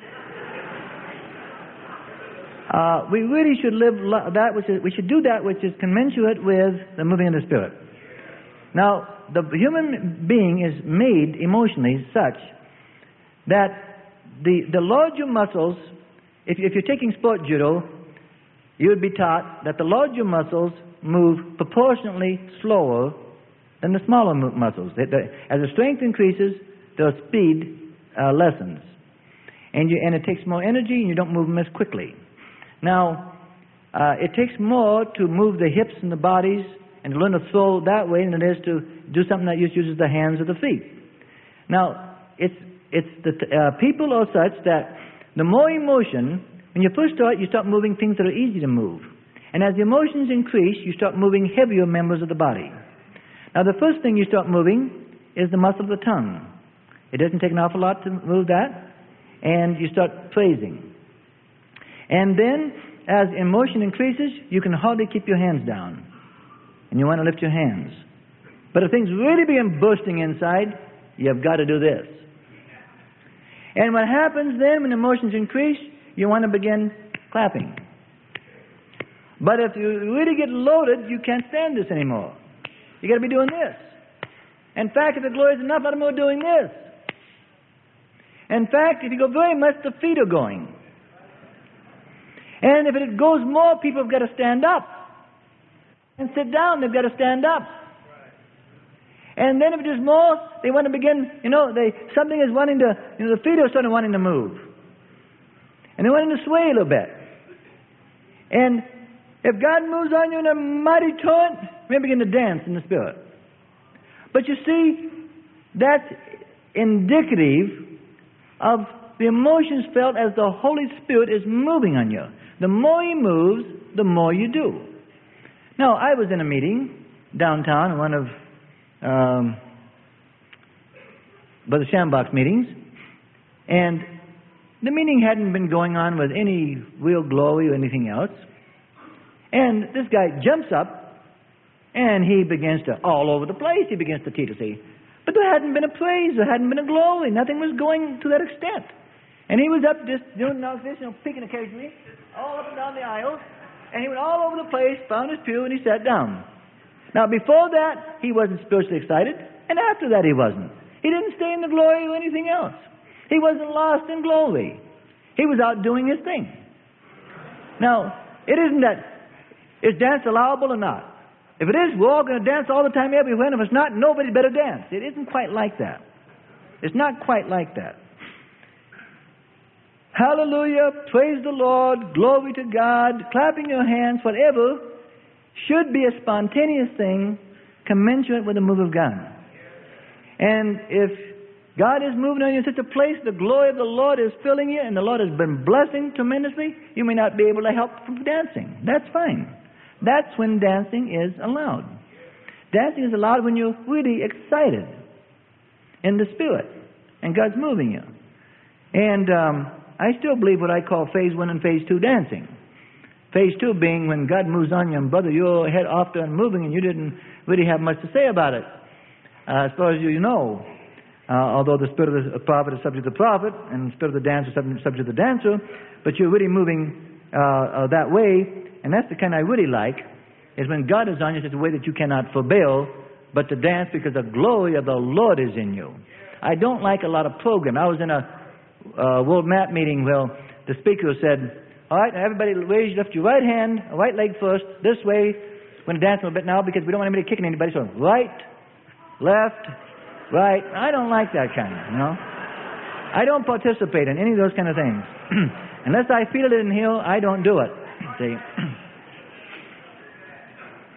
Uh, we really should live lo- that which is, we should do that which is commensurate with the moving of the Spirit. Now, the human being is made emotionally such that the the larger muscles, if, if you're taking sport judo, you would be taught that the larger muscles move proportionately slower than the smaller mu- muscles. They, they, as the strength increases, the speed uh, lessens. And, you, and it takes more energy and you don't move them as quickly. Now, uh, it takes more to move the hips and the bodies and to learn to throw that way than it is to do something that uses the hands or the feet. Now, it's, it's the uh, people are such that the more emotion, when you first start, you start moving things that are easy to move. And as the emotions increase, you start moving heavier members of the body. Now, the first thing you start moving is the muscle of the tongue. It doesn't take an awful lot to move that. And you start praising. And then, as emotion increases, you can hardly keep your hands down. And you want to lift your hands. But if things really begin bursting inside, you've got to do this. And what happens then when emotions increase, you want to begin clapping. But if you really get loaded, you can't stand this anymore. You got to be doing this. In fact, if the glory is enough, let them go doing this. In fact, if you go very much, the feet are going. And if it goes more, people have got to stand up. And sit down, they've got to stand up. And then if it is more, they want to begin, you know, they something is wanting to, you know, the feet are starting wanting to move. And they're wanting to sway a little bit. And if God moves on you in a mighty torrent, you may begin to dance in the Spirit. But you see, that's indicative of the emotions felt as the Holy Spirit is moving on you. The more He moves, the more you do. Now, I was in a meeting downtown, one of um, Brother Schambach's meetings, and the meeting hadn't been going on with any real glory or anything else. And this guy jumps up, and he begins to, all over the place, he begins to teach us. But there hadn't been a praise, there hadn't been a glory, nothing was going to that extent. And he was up just doing this, you know, peeking occasionally, all up and down the aisles, and he went all over the place, found his pew, and he sat down. Now, before that, he wasn't spiritually excited, and after that, he wasn't. He didn't stay in the glory or anything else. He wasn't lost in glory. He was out doing his thing. Now, it isn't that, is dance allowable or not? If it is, we're all going to dance all the time everywhere, and if it's not, nobody better dance. It isn't quite like that. It's not quite like that. Hallelujah, praise the Lord, glory to God, clapping your hands, whatever, should be a spontaneous thing commensurate with the move of God. And if God is moving on you in such a place, the glory of the Lord is filling you, and the Lord has been blessing tremendously, you may not be able to help from dancing. That's fine. That's when dancing is allowed. Dancing is allowed when you're really excited in the Spirit, and God's moving you. And um, I still believe what I call phase one and phase two dancing. Phase two being when God moves on you, and brother, your head off there and moving, and you didn't really have much to say about it. Uh, as far as you know, uh, although the spirit of the prophet is subject to the prophet, and the spirit of the dancer is subject to the dancer, but you're really moving uh, uh, that way, and that's the kind I really like, is when God is on you, it's a way that you cannot forbear, but to dance because the glory of the Lord is in you. I don't like a lot of program. I was in a uh, World Map meeting where the speaker said, all right, now everybody raise, lift your right hand, right leg first, this way. We're going to dance a little bit now because we don't want anybody kicking anybody. So right, left, right. I don't like that kind, you know. I don't participate in any of those kind of things. Unless I feel it in here, I don't do it. See?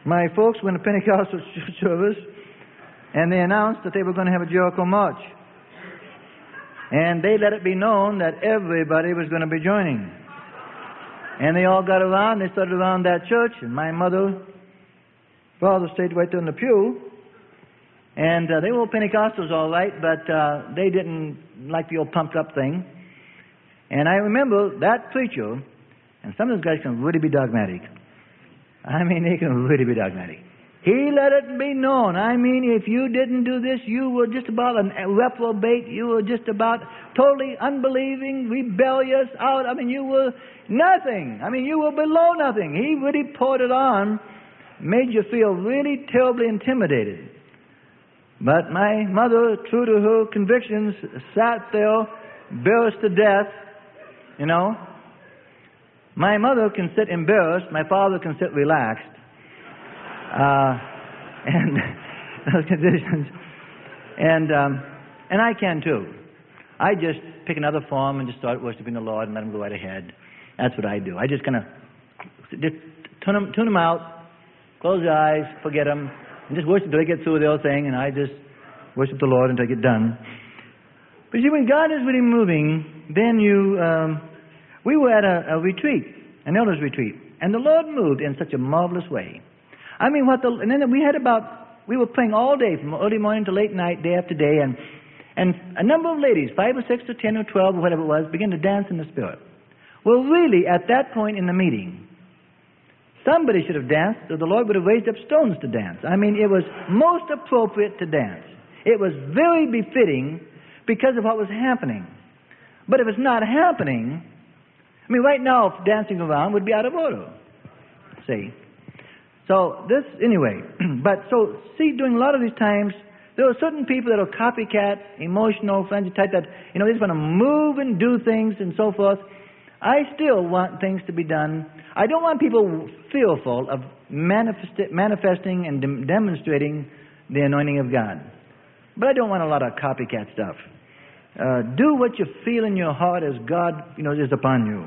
my folks went to Pentecostal service, and they announced that they were going to have a Jericho March. And they let it be known that everybody was going to be joining. And they all got around, they started around that church, and my mother, father stayed right there in the pew. And uh, they were Pentecostals all right, but uh, they didn't like the old pumped up thing. And I remember that preacher, and some of those guys can really be dogmatic. I mean, they can really be dogmatic. He let it be known. I mean, if you didn't do this, you were just about a reprobate. You were just about totally unbelieving, rebellious, out. I mean, you were nothing. I mean, you were below nothing. He really poured it on, made you feel really terribly intimidated. But my mother, true to her convictions, sat there, embarrassed to death, you know. My mother can sit embarrassed. My father can sit relaxed. Uh, and those conditions. And, um, and I can too. I just pick another form and just start worshiping the Lord and let Him go right ahead. That's what I do. I just kind of just tune them, tune them out, close your eyes, forget them, and just worship until they get through their thing, and I just worship the Lord until I get done. But see, when God is really moving, then you, um, we were at a, a retreat, an elders retreat, and the Lord moved in such a marvelous way. I mean, what the, and then we had about, we were praying all day, from early morning to late night, day after day, and, and a number of ladies, five or six or ten or twelve or whatever it was, began to dance in the Spirit. Well, really, at that point in the meeting, somebody should have danced, or the Lord would have raised up stones to dance. I mean, it was most appropriate to dance. It was very befitting because of what was happening. But if it's not happening, I mean, right now, dancing around would be out of order. See? So, this, anyway, but so, see, during a lot of these times, there are certain people that are copycat, emotional, frenzy type that, you know, they just want to move and do things and so forth. I still want things to be done. I don't want people fearful of manifest- manifesting and de- demonstrating the anointing of God. But I don't want a lot of copycat stuff. Uh, do what you feel in your heart as God, you know, is upon you.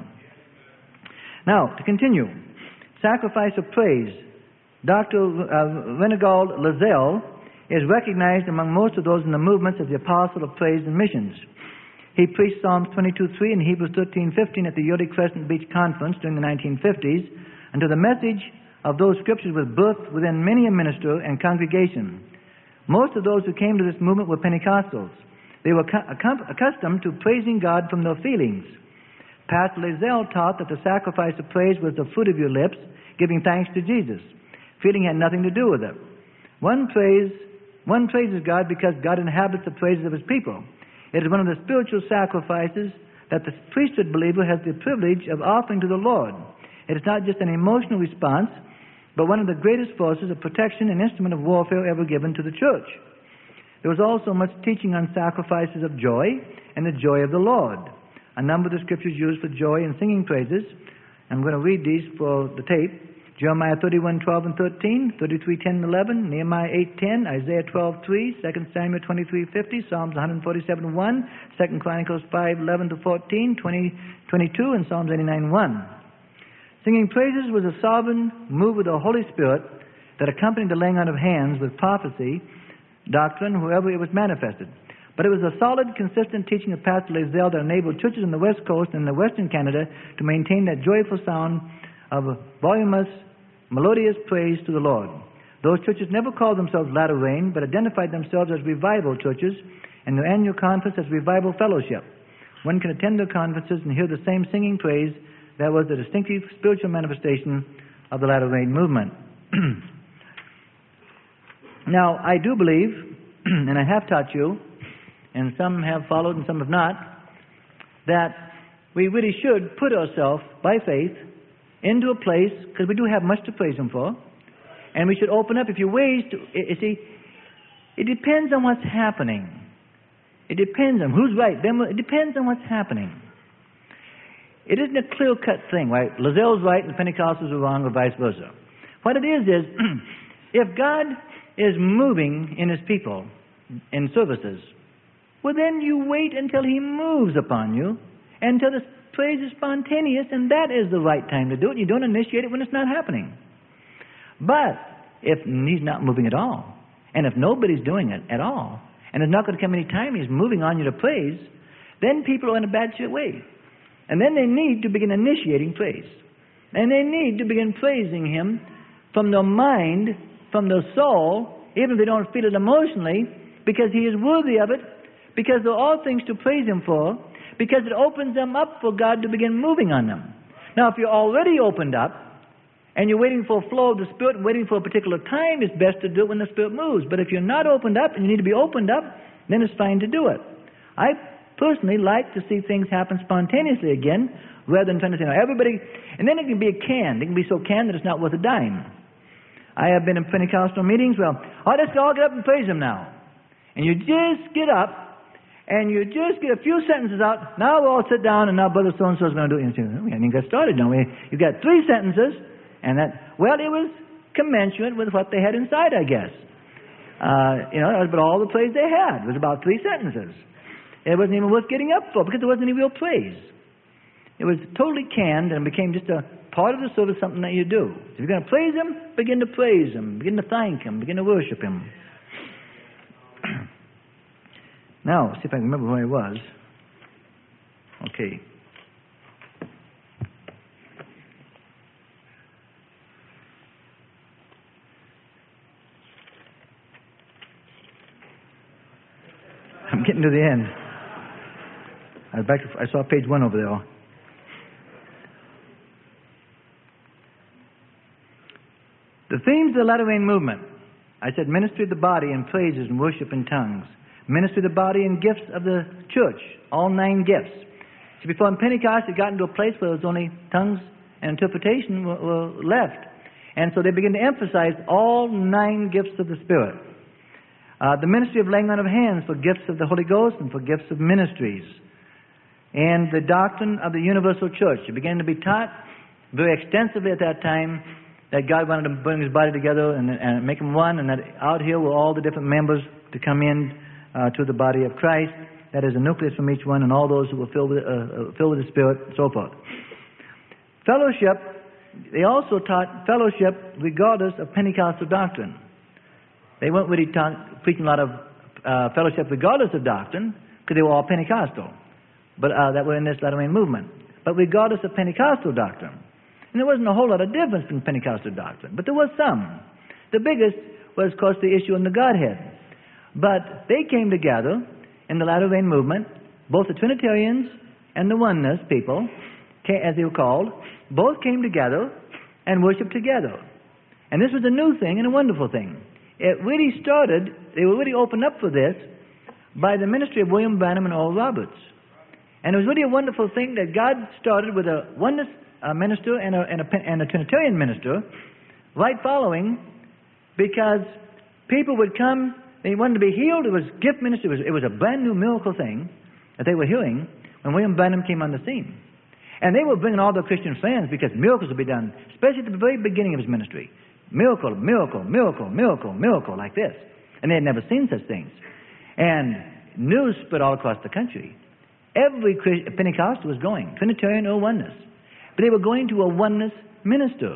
Now, to continue, sacrifice of praise. Doctor Uh, Renegald Lazelle is recognized among most of those in the movements as the apostle of praise and missions. He preached Psalms twenty-two three and Hebrews thirteen fifteen at the Yearly Crescent Beach Conference during the nineteen fifties, until the message of those scriptures was birthed within many a minister and congregation. Most of those who came to this movement were Pentecostals. They were ac- accustomed to praising God from their feelings. Pastor Lazelle taught that the sacrifice of praise was the fruit of your lips, giving thanks to Jesus. Feeling had nothing to do with it. One praise, one praises God because God inhabits the praises of His people. It is one of the spiritual sacrifices that the priesthood believer has the privilege of offering to the Lord. It is not just an emotional response, but one of the greatest forces of protection and instrument of warfare ever given to the church. There was also much teaching on sacrifices of joy and the joy of the Lord. A number of the scriptures used for joy and singing praises. I'm going to read these for the tape. Jeremiah thirty-one twelve and thirteen, thirty-three ten and eleven, Nehemiah eight ten, Isaiah twelve three, Second Samuel twenty-three fifty, Psalms one forty-seven one, Second Chronicles five eleven to fourteen, twenty twenty-two, and Psalms eighty-nine one. Singing praises was a sovereign move of the Holy Spirit that accompanied the laying on of hands with prophecy, doctrine, wherever it was manifested. But it was a solid, consistent teaching of Pastor Lazelle that enabled churches on the West Coast and in Western Canada to maintain that joyful sound of voluminous, melodious praise to the Lord. Those churches never called themselves Latter Rain, but identified themselves as revival churches, and their annual conference as Revival Fellowship. One can attend their conferences and hear the same singing praise that was the distinctive spiritual manifestation of the Latter Rain movement. Now, I do believe, and I have taught you, and some have followed and some have not, that we really should put ourselves, by faith, into a place, because we do have much to praise Him for, and we should open up, if you ways to, you see, it depends on what's happening. It depends on who's right. It depends on what's happening. It isn't a clear-cut thing, right? Lazelle's right and the Pentecostals are wrong, or vice versa. What it is is, if God is moving in His people in services, well, then you wait until He moves upon you, until the praise is spontaneous, and that is the right time to do it. You don't initiate it when it's not happening. But if He's not moving at all. And if nobody's doing it at all, and there's not going to come any time He's moving on you to praise, then people are in a bad way. And then they need to begin initiating praise. And they need to begin praising Him from their mind, from their soul, even if they don't feel it emotionally, because He is worthy of it, because there are all things to praise Him for, because it opens them up for God to begin moving on them. Now, if you're already opened up, and you're waiting for a flow of the Spirit and waiting for a particular time, it's best to do it when the Spirit moves. But if you're not opened up and you need to be opened up, then it's fine to do it. I personally like to see things happen spontaneously again, rather than trying to say, no, everybody, and then it can be a canned. It can be so canned that it's not worth a dime. I have been in Pentecostal meetings, well, oh, let's all get up and praise Him now. And you just get up, and you just get a few sentences out. Now we'll all sit down, and now Brother so-and-so is going to do it. And you say, oh, we haven't even got started, don't we? You've got three sentences, and that, well, it was commensurate with what they had inside, I guess. Uh, you know, that was about all the praise they had. It was about three sentences. It wasn't even worth getting up for, because there wasn't any real praise. It was totally canned, and became just a part of the service, something that you do. If you're going to praise Him, begin to praise Him, begin to thank Him, begin to worship Him. Now, see if I can remember where I was. Okay. I'm getting to the end. I was back to, I saw page one over there. The themes of the latter rain movement. I said ministry of the body and praises and worship in tongues. Ministry of the body and gifts of the church. All nine gifts. See, before in Pentecost, it got into a place where there was only tongues and interpretation were, were left. And so they began to emphasize all nine gifts of the Spirit. Uh, the ministry of laying on of hands for gifts of the Holy Ghost and for gifts of ministries. And the doctrine of the universal church. It began to be taught very extensively at that time that God wanted to bring His body together and, and make them one, and that out here were all the different members to come in uh, to the body of Christ. That is a nucleus from each one, and all those who were filled with, uh, filled with the Spirit, and so forth. Fellowship, they also taught fellowship regardless of Pentecostal doctrine. They weren't really taught, preaching a lot of uh, fellowship regardless of doctrine, because they were all Pentecostal, but uh, that were in this latter rain movement. But regardless of Pentecostal doctrine. And there wasn't a whole lot of difference in Pentecostal doctrine, but there was some. The biggest was, of course, the issue in the Godhead. But they came together in the latter rain movement, both the Trinitarians and the Oneness people, as they were called, both came together and worshiped together. And this was a new thing and a wonderful thing. It really started, they were really opened up for this by the ministry of William Branham and Oral Roberts. And it was really a wonderful thing that God started with a Oneness uh, minister and a, and, a, and a Trinitarian minister, right following, because people would come, they wanted to be healed. It was gift ministry. It was, it was a brand new miracle thing that they were hearing when William Branham came on the scene. And they were bringing all their Christian friends because miracles would be done, especially at the very beginning of his ministry. Miracle, miracle, miracle, miracle, miracle, like this. And they had never seen such things. And news spread all across the country. Every Pentecostal was going, Trinitarian or Oneness. But they were going to a Oneness minister.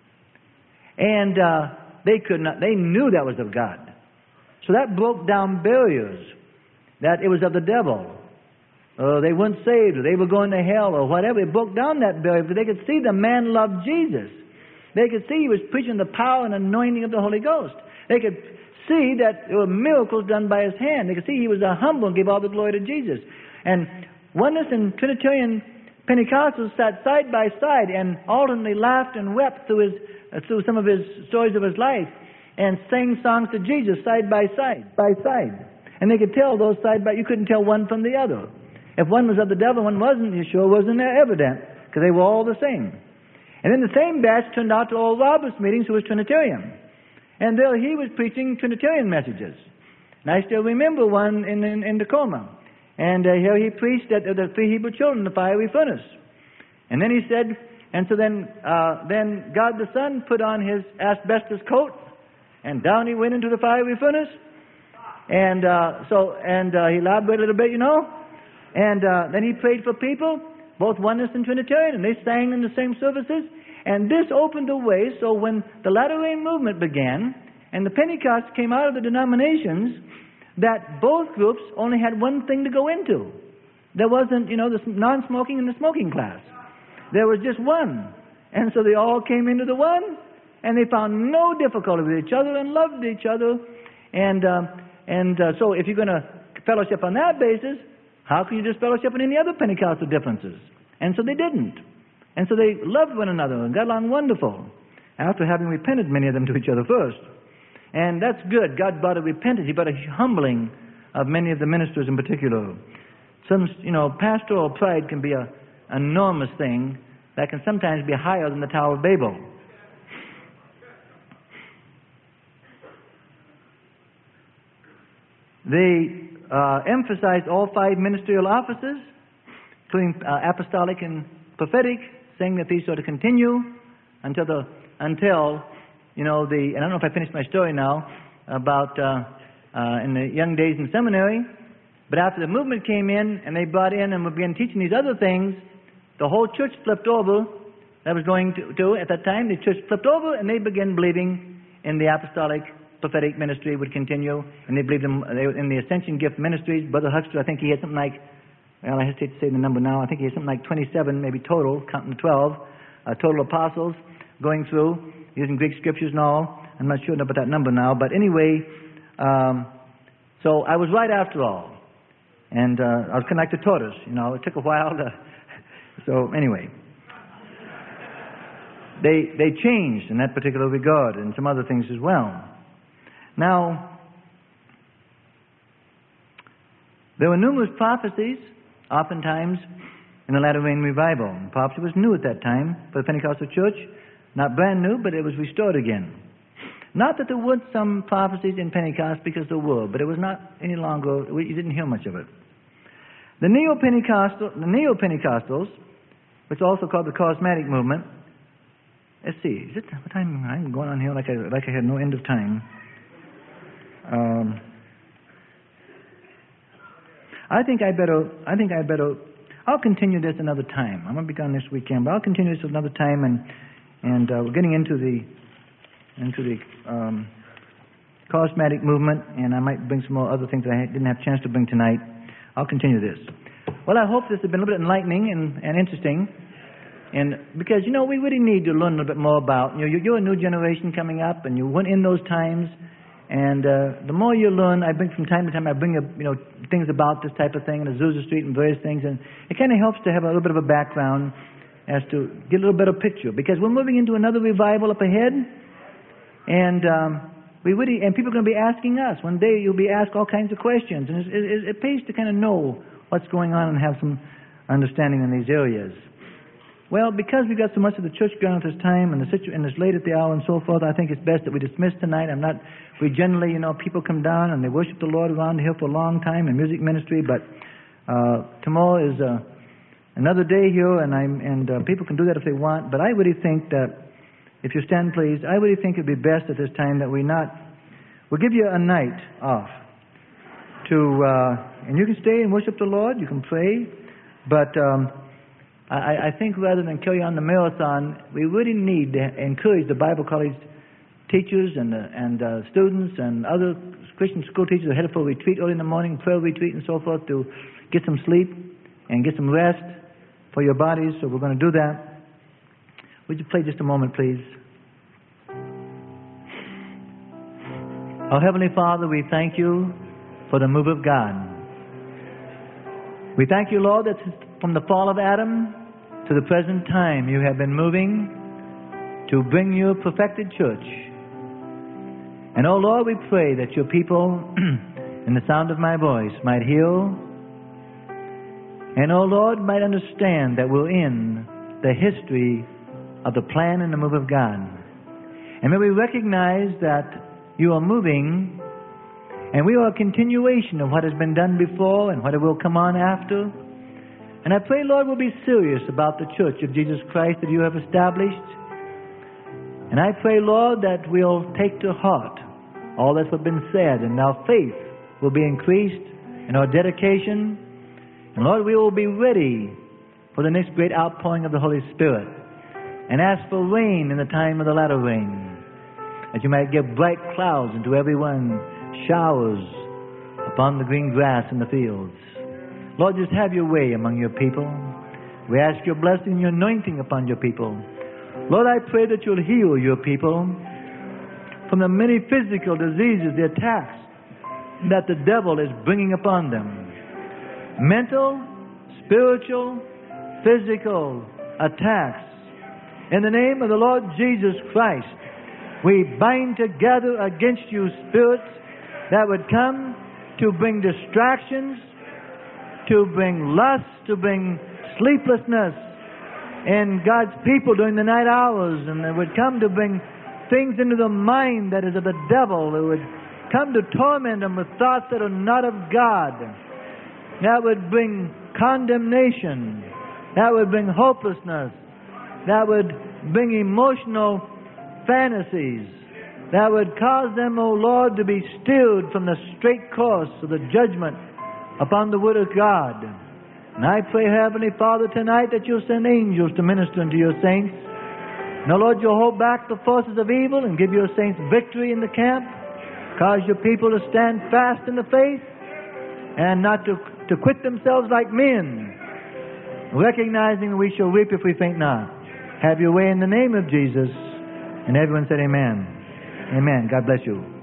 And uh, they could not, they knew that was of God. So that broke down barriers, that it was of the devil. Or they weren't saved, or they were going to hell, or whatever. It broke down that barrier because they could see the man loved Jesus. They could see he was preaching the power and anointing of the Holy Ghost. They could see that there were miracles done by his hand. They could see he was a humble and gave all the glory to Jesus. And Oneness and Trinitarian Pentecostals sat side by side and alternately laughed and wept through his uh, through some of his stories of his life, and sang songs to Jesus side by side, by side. And they could tell those side by, you couldn't tell one from the other. If one was of the devil, one wasn't, you sure wasn't evident, because they were all the same. And then the same batch turned out to Oral Roberts meetings, who was Trinitarian. And there he was preaching Trinitarian messages. And I still remember one in, in, in Tacoma. And uh, here he preached that uh, the three Hebrew children, the fiery furnace. And then he said, and so then, uh, then God the Son put on his asbestos coat, and down he went into the fiery furnace. And uh, so, and uh, he elaborated a little bit, you know. And uh, then he prayed for people, both Oneness and Trinitarian, and they sang in the same services. And this opened the way, so when the latter rain movement began, and the Pentecost came out of the denominations, that both groups only had one thing to go into. There wasn't, you know, the non-smoking and the smoking class. There was just one. And so they all came into the one, and they found no difficulty with each other and loved each other. And uh, and uh, so if you're going to fellowship on that basis, how can you just fellowship on any other Pentecostal differences? And so they didn't. And so they loved one another and got along wonderful, after having repented, many of them, to each other first. And that's good. God brought a repentance. He brought a humbling of many of the ministers in particular. Some, you know, pastoral pride can be an enormous thing that can sometimes be higher than the Tower of Babel. They uh, emphasized all five ministerial offices, including uh, apostolic and prophetic, saying that these are to continue until the until you know the. And I don't know if I finished my story now about uh, uh, in the young days in seminary, but after the movement came in and they brought in and began teaching these other things, the whole church flipped over. That was going to, to at that time. The church flipped over and they began believing in the apostolic prophetic ministry would continue, and they believed in, in the ascension gift ministries. Brother Huckster, I think he had something like, well, I hesitate to say the number now, I think he had something like twenty-seven, maybe total, counting the twelve, uh, total apostles going through, using Greek scriptures and all. I'm not sure about that number now, but anyway, um, so I was right after all. And uh, I was kind of like the tortoise, you know, it took a while to, so anyway. They, they changed in that particular regard, and some other things as well. Now, there were numerous prophecies, oftentimes, in the latter rain revival. Prophecy was new at that time for the Pentecostal church. Not brand new, but it was restored again. Not that there weren't some prophecies in Pentecost, because there were, but it was not any longer, you didn't hear much of it. The Neo-Pentecostal, the Neo-Pentecostals, which is also called the Charismatic movement. Let's see, is it, what time, I'm going on here like I, like I had no end of time. Um, I think I better, I think I better, I'll continue this another time. I'm going to be gone this weekend, but I'll continue this another time, and and uh, we're getting into the, into the um, charismatic movement, and I might bring some more other things that I didn't have a chance to bring tonight. I'll continue this. Well, I hope this has been a little bit enlightening and, and interesting, and because, you know, we really need to learn a little bit more about, you know, you're a new generation coming up, and you weren't in those times. And uh, the more you learn, I bring from time to time, I bring up, you know, things about this type of thing, and Azusa Street and various things, and it kind of helps to have a little bit of a background as to get a little better picture, because we're moving into another revival up ahead, and um, we really, and people are going to be asking us. One day you'll be asked all kinds of questions, and it, it, it pays to kind of know what's going on and have some understanding in these areas. Well, because we've got so much of the church going at this time, and, the situ- and it's late at the hour and so forth, I think it's best that we dismiss tonight. I'm not, we generally, you know, people come down and they worship the Lord around here for a long time in music ministry, but uh, tomorrow is uh, another day here, and I'm, and uh, people can do that if they want, but I really think that, if you stand please, I really think it would be best at this time that we not, we'll give you a night off to, uh, and you can stay and worship the Lord, you can pray, but um, I, I think rather than carry on the marathon, we really need to encourage the Bible college teachers and uh, and uh, students and other Christian school teachers who are headed for a retreat early in the morning, prayer retreat and so forth, to get some sleep and get some rest for your bodies. So we're going to do that. Would you play just a moment, please? Our Heavenly Father, we thank you for the move of God. We thank you, Lord, that from the fall of Adam to the present time, you have been moving to bring your perfected church. And, oh Lord, we pray that your people, in the sound of my voice, might hear, and, oh Lord, might understand that we're in the history of the plan and the move of God. And may we recognize that you are moving, and we are a continuation of what has been done before and what it will come on after. And I pray, Lord, we'll be serious about the church of Jesus Christ that you have established. And I pray, Lord, that we'll take to heart all that's been said, and our faith will be increased in our dedication. And Lord, we will be ready for the next great outpouring of the Holy Spirit. and ask for rain in the time of the latter rain, that you might give bright clouds unto everyone, showers upon the green grass in the fields. Lord, just have your way among your people. We ask your blessing, your anointing upon your people. Lord, I pray that you'll heal your people from the many physical diseases, the attacks that the devil is bringing upon them. Mental, spiritual, physical attacks. In the name of the Lord Jesus Christ, we bind together against you spirits that would come to bring distractions, to bring lust, to bring sleeplessness in God's people during the night hours, and that would come to bring things into the mind that is of the devil, that would come to torment them with thoughts that are not of God, that would bring condemnation, that would bring hopelessness, that would bring emotional fantasies, that would cause them, O Lord, to be steered from the straight course of the judgment upon the Word of God. And I pray, Heavenly Father, tonight that you'll send angels to minister unto your saints. Now, Lord, you'll hold back the forces of evil and give your saints victory in the camp. Cause your people to stand fast in the faith and not to, to quit themselves like men, recognizing that we shall reap if we faint not. Have your way in the name of Jesus. And everyone said amen. Amen. God bless you.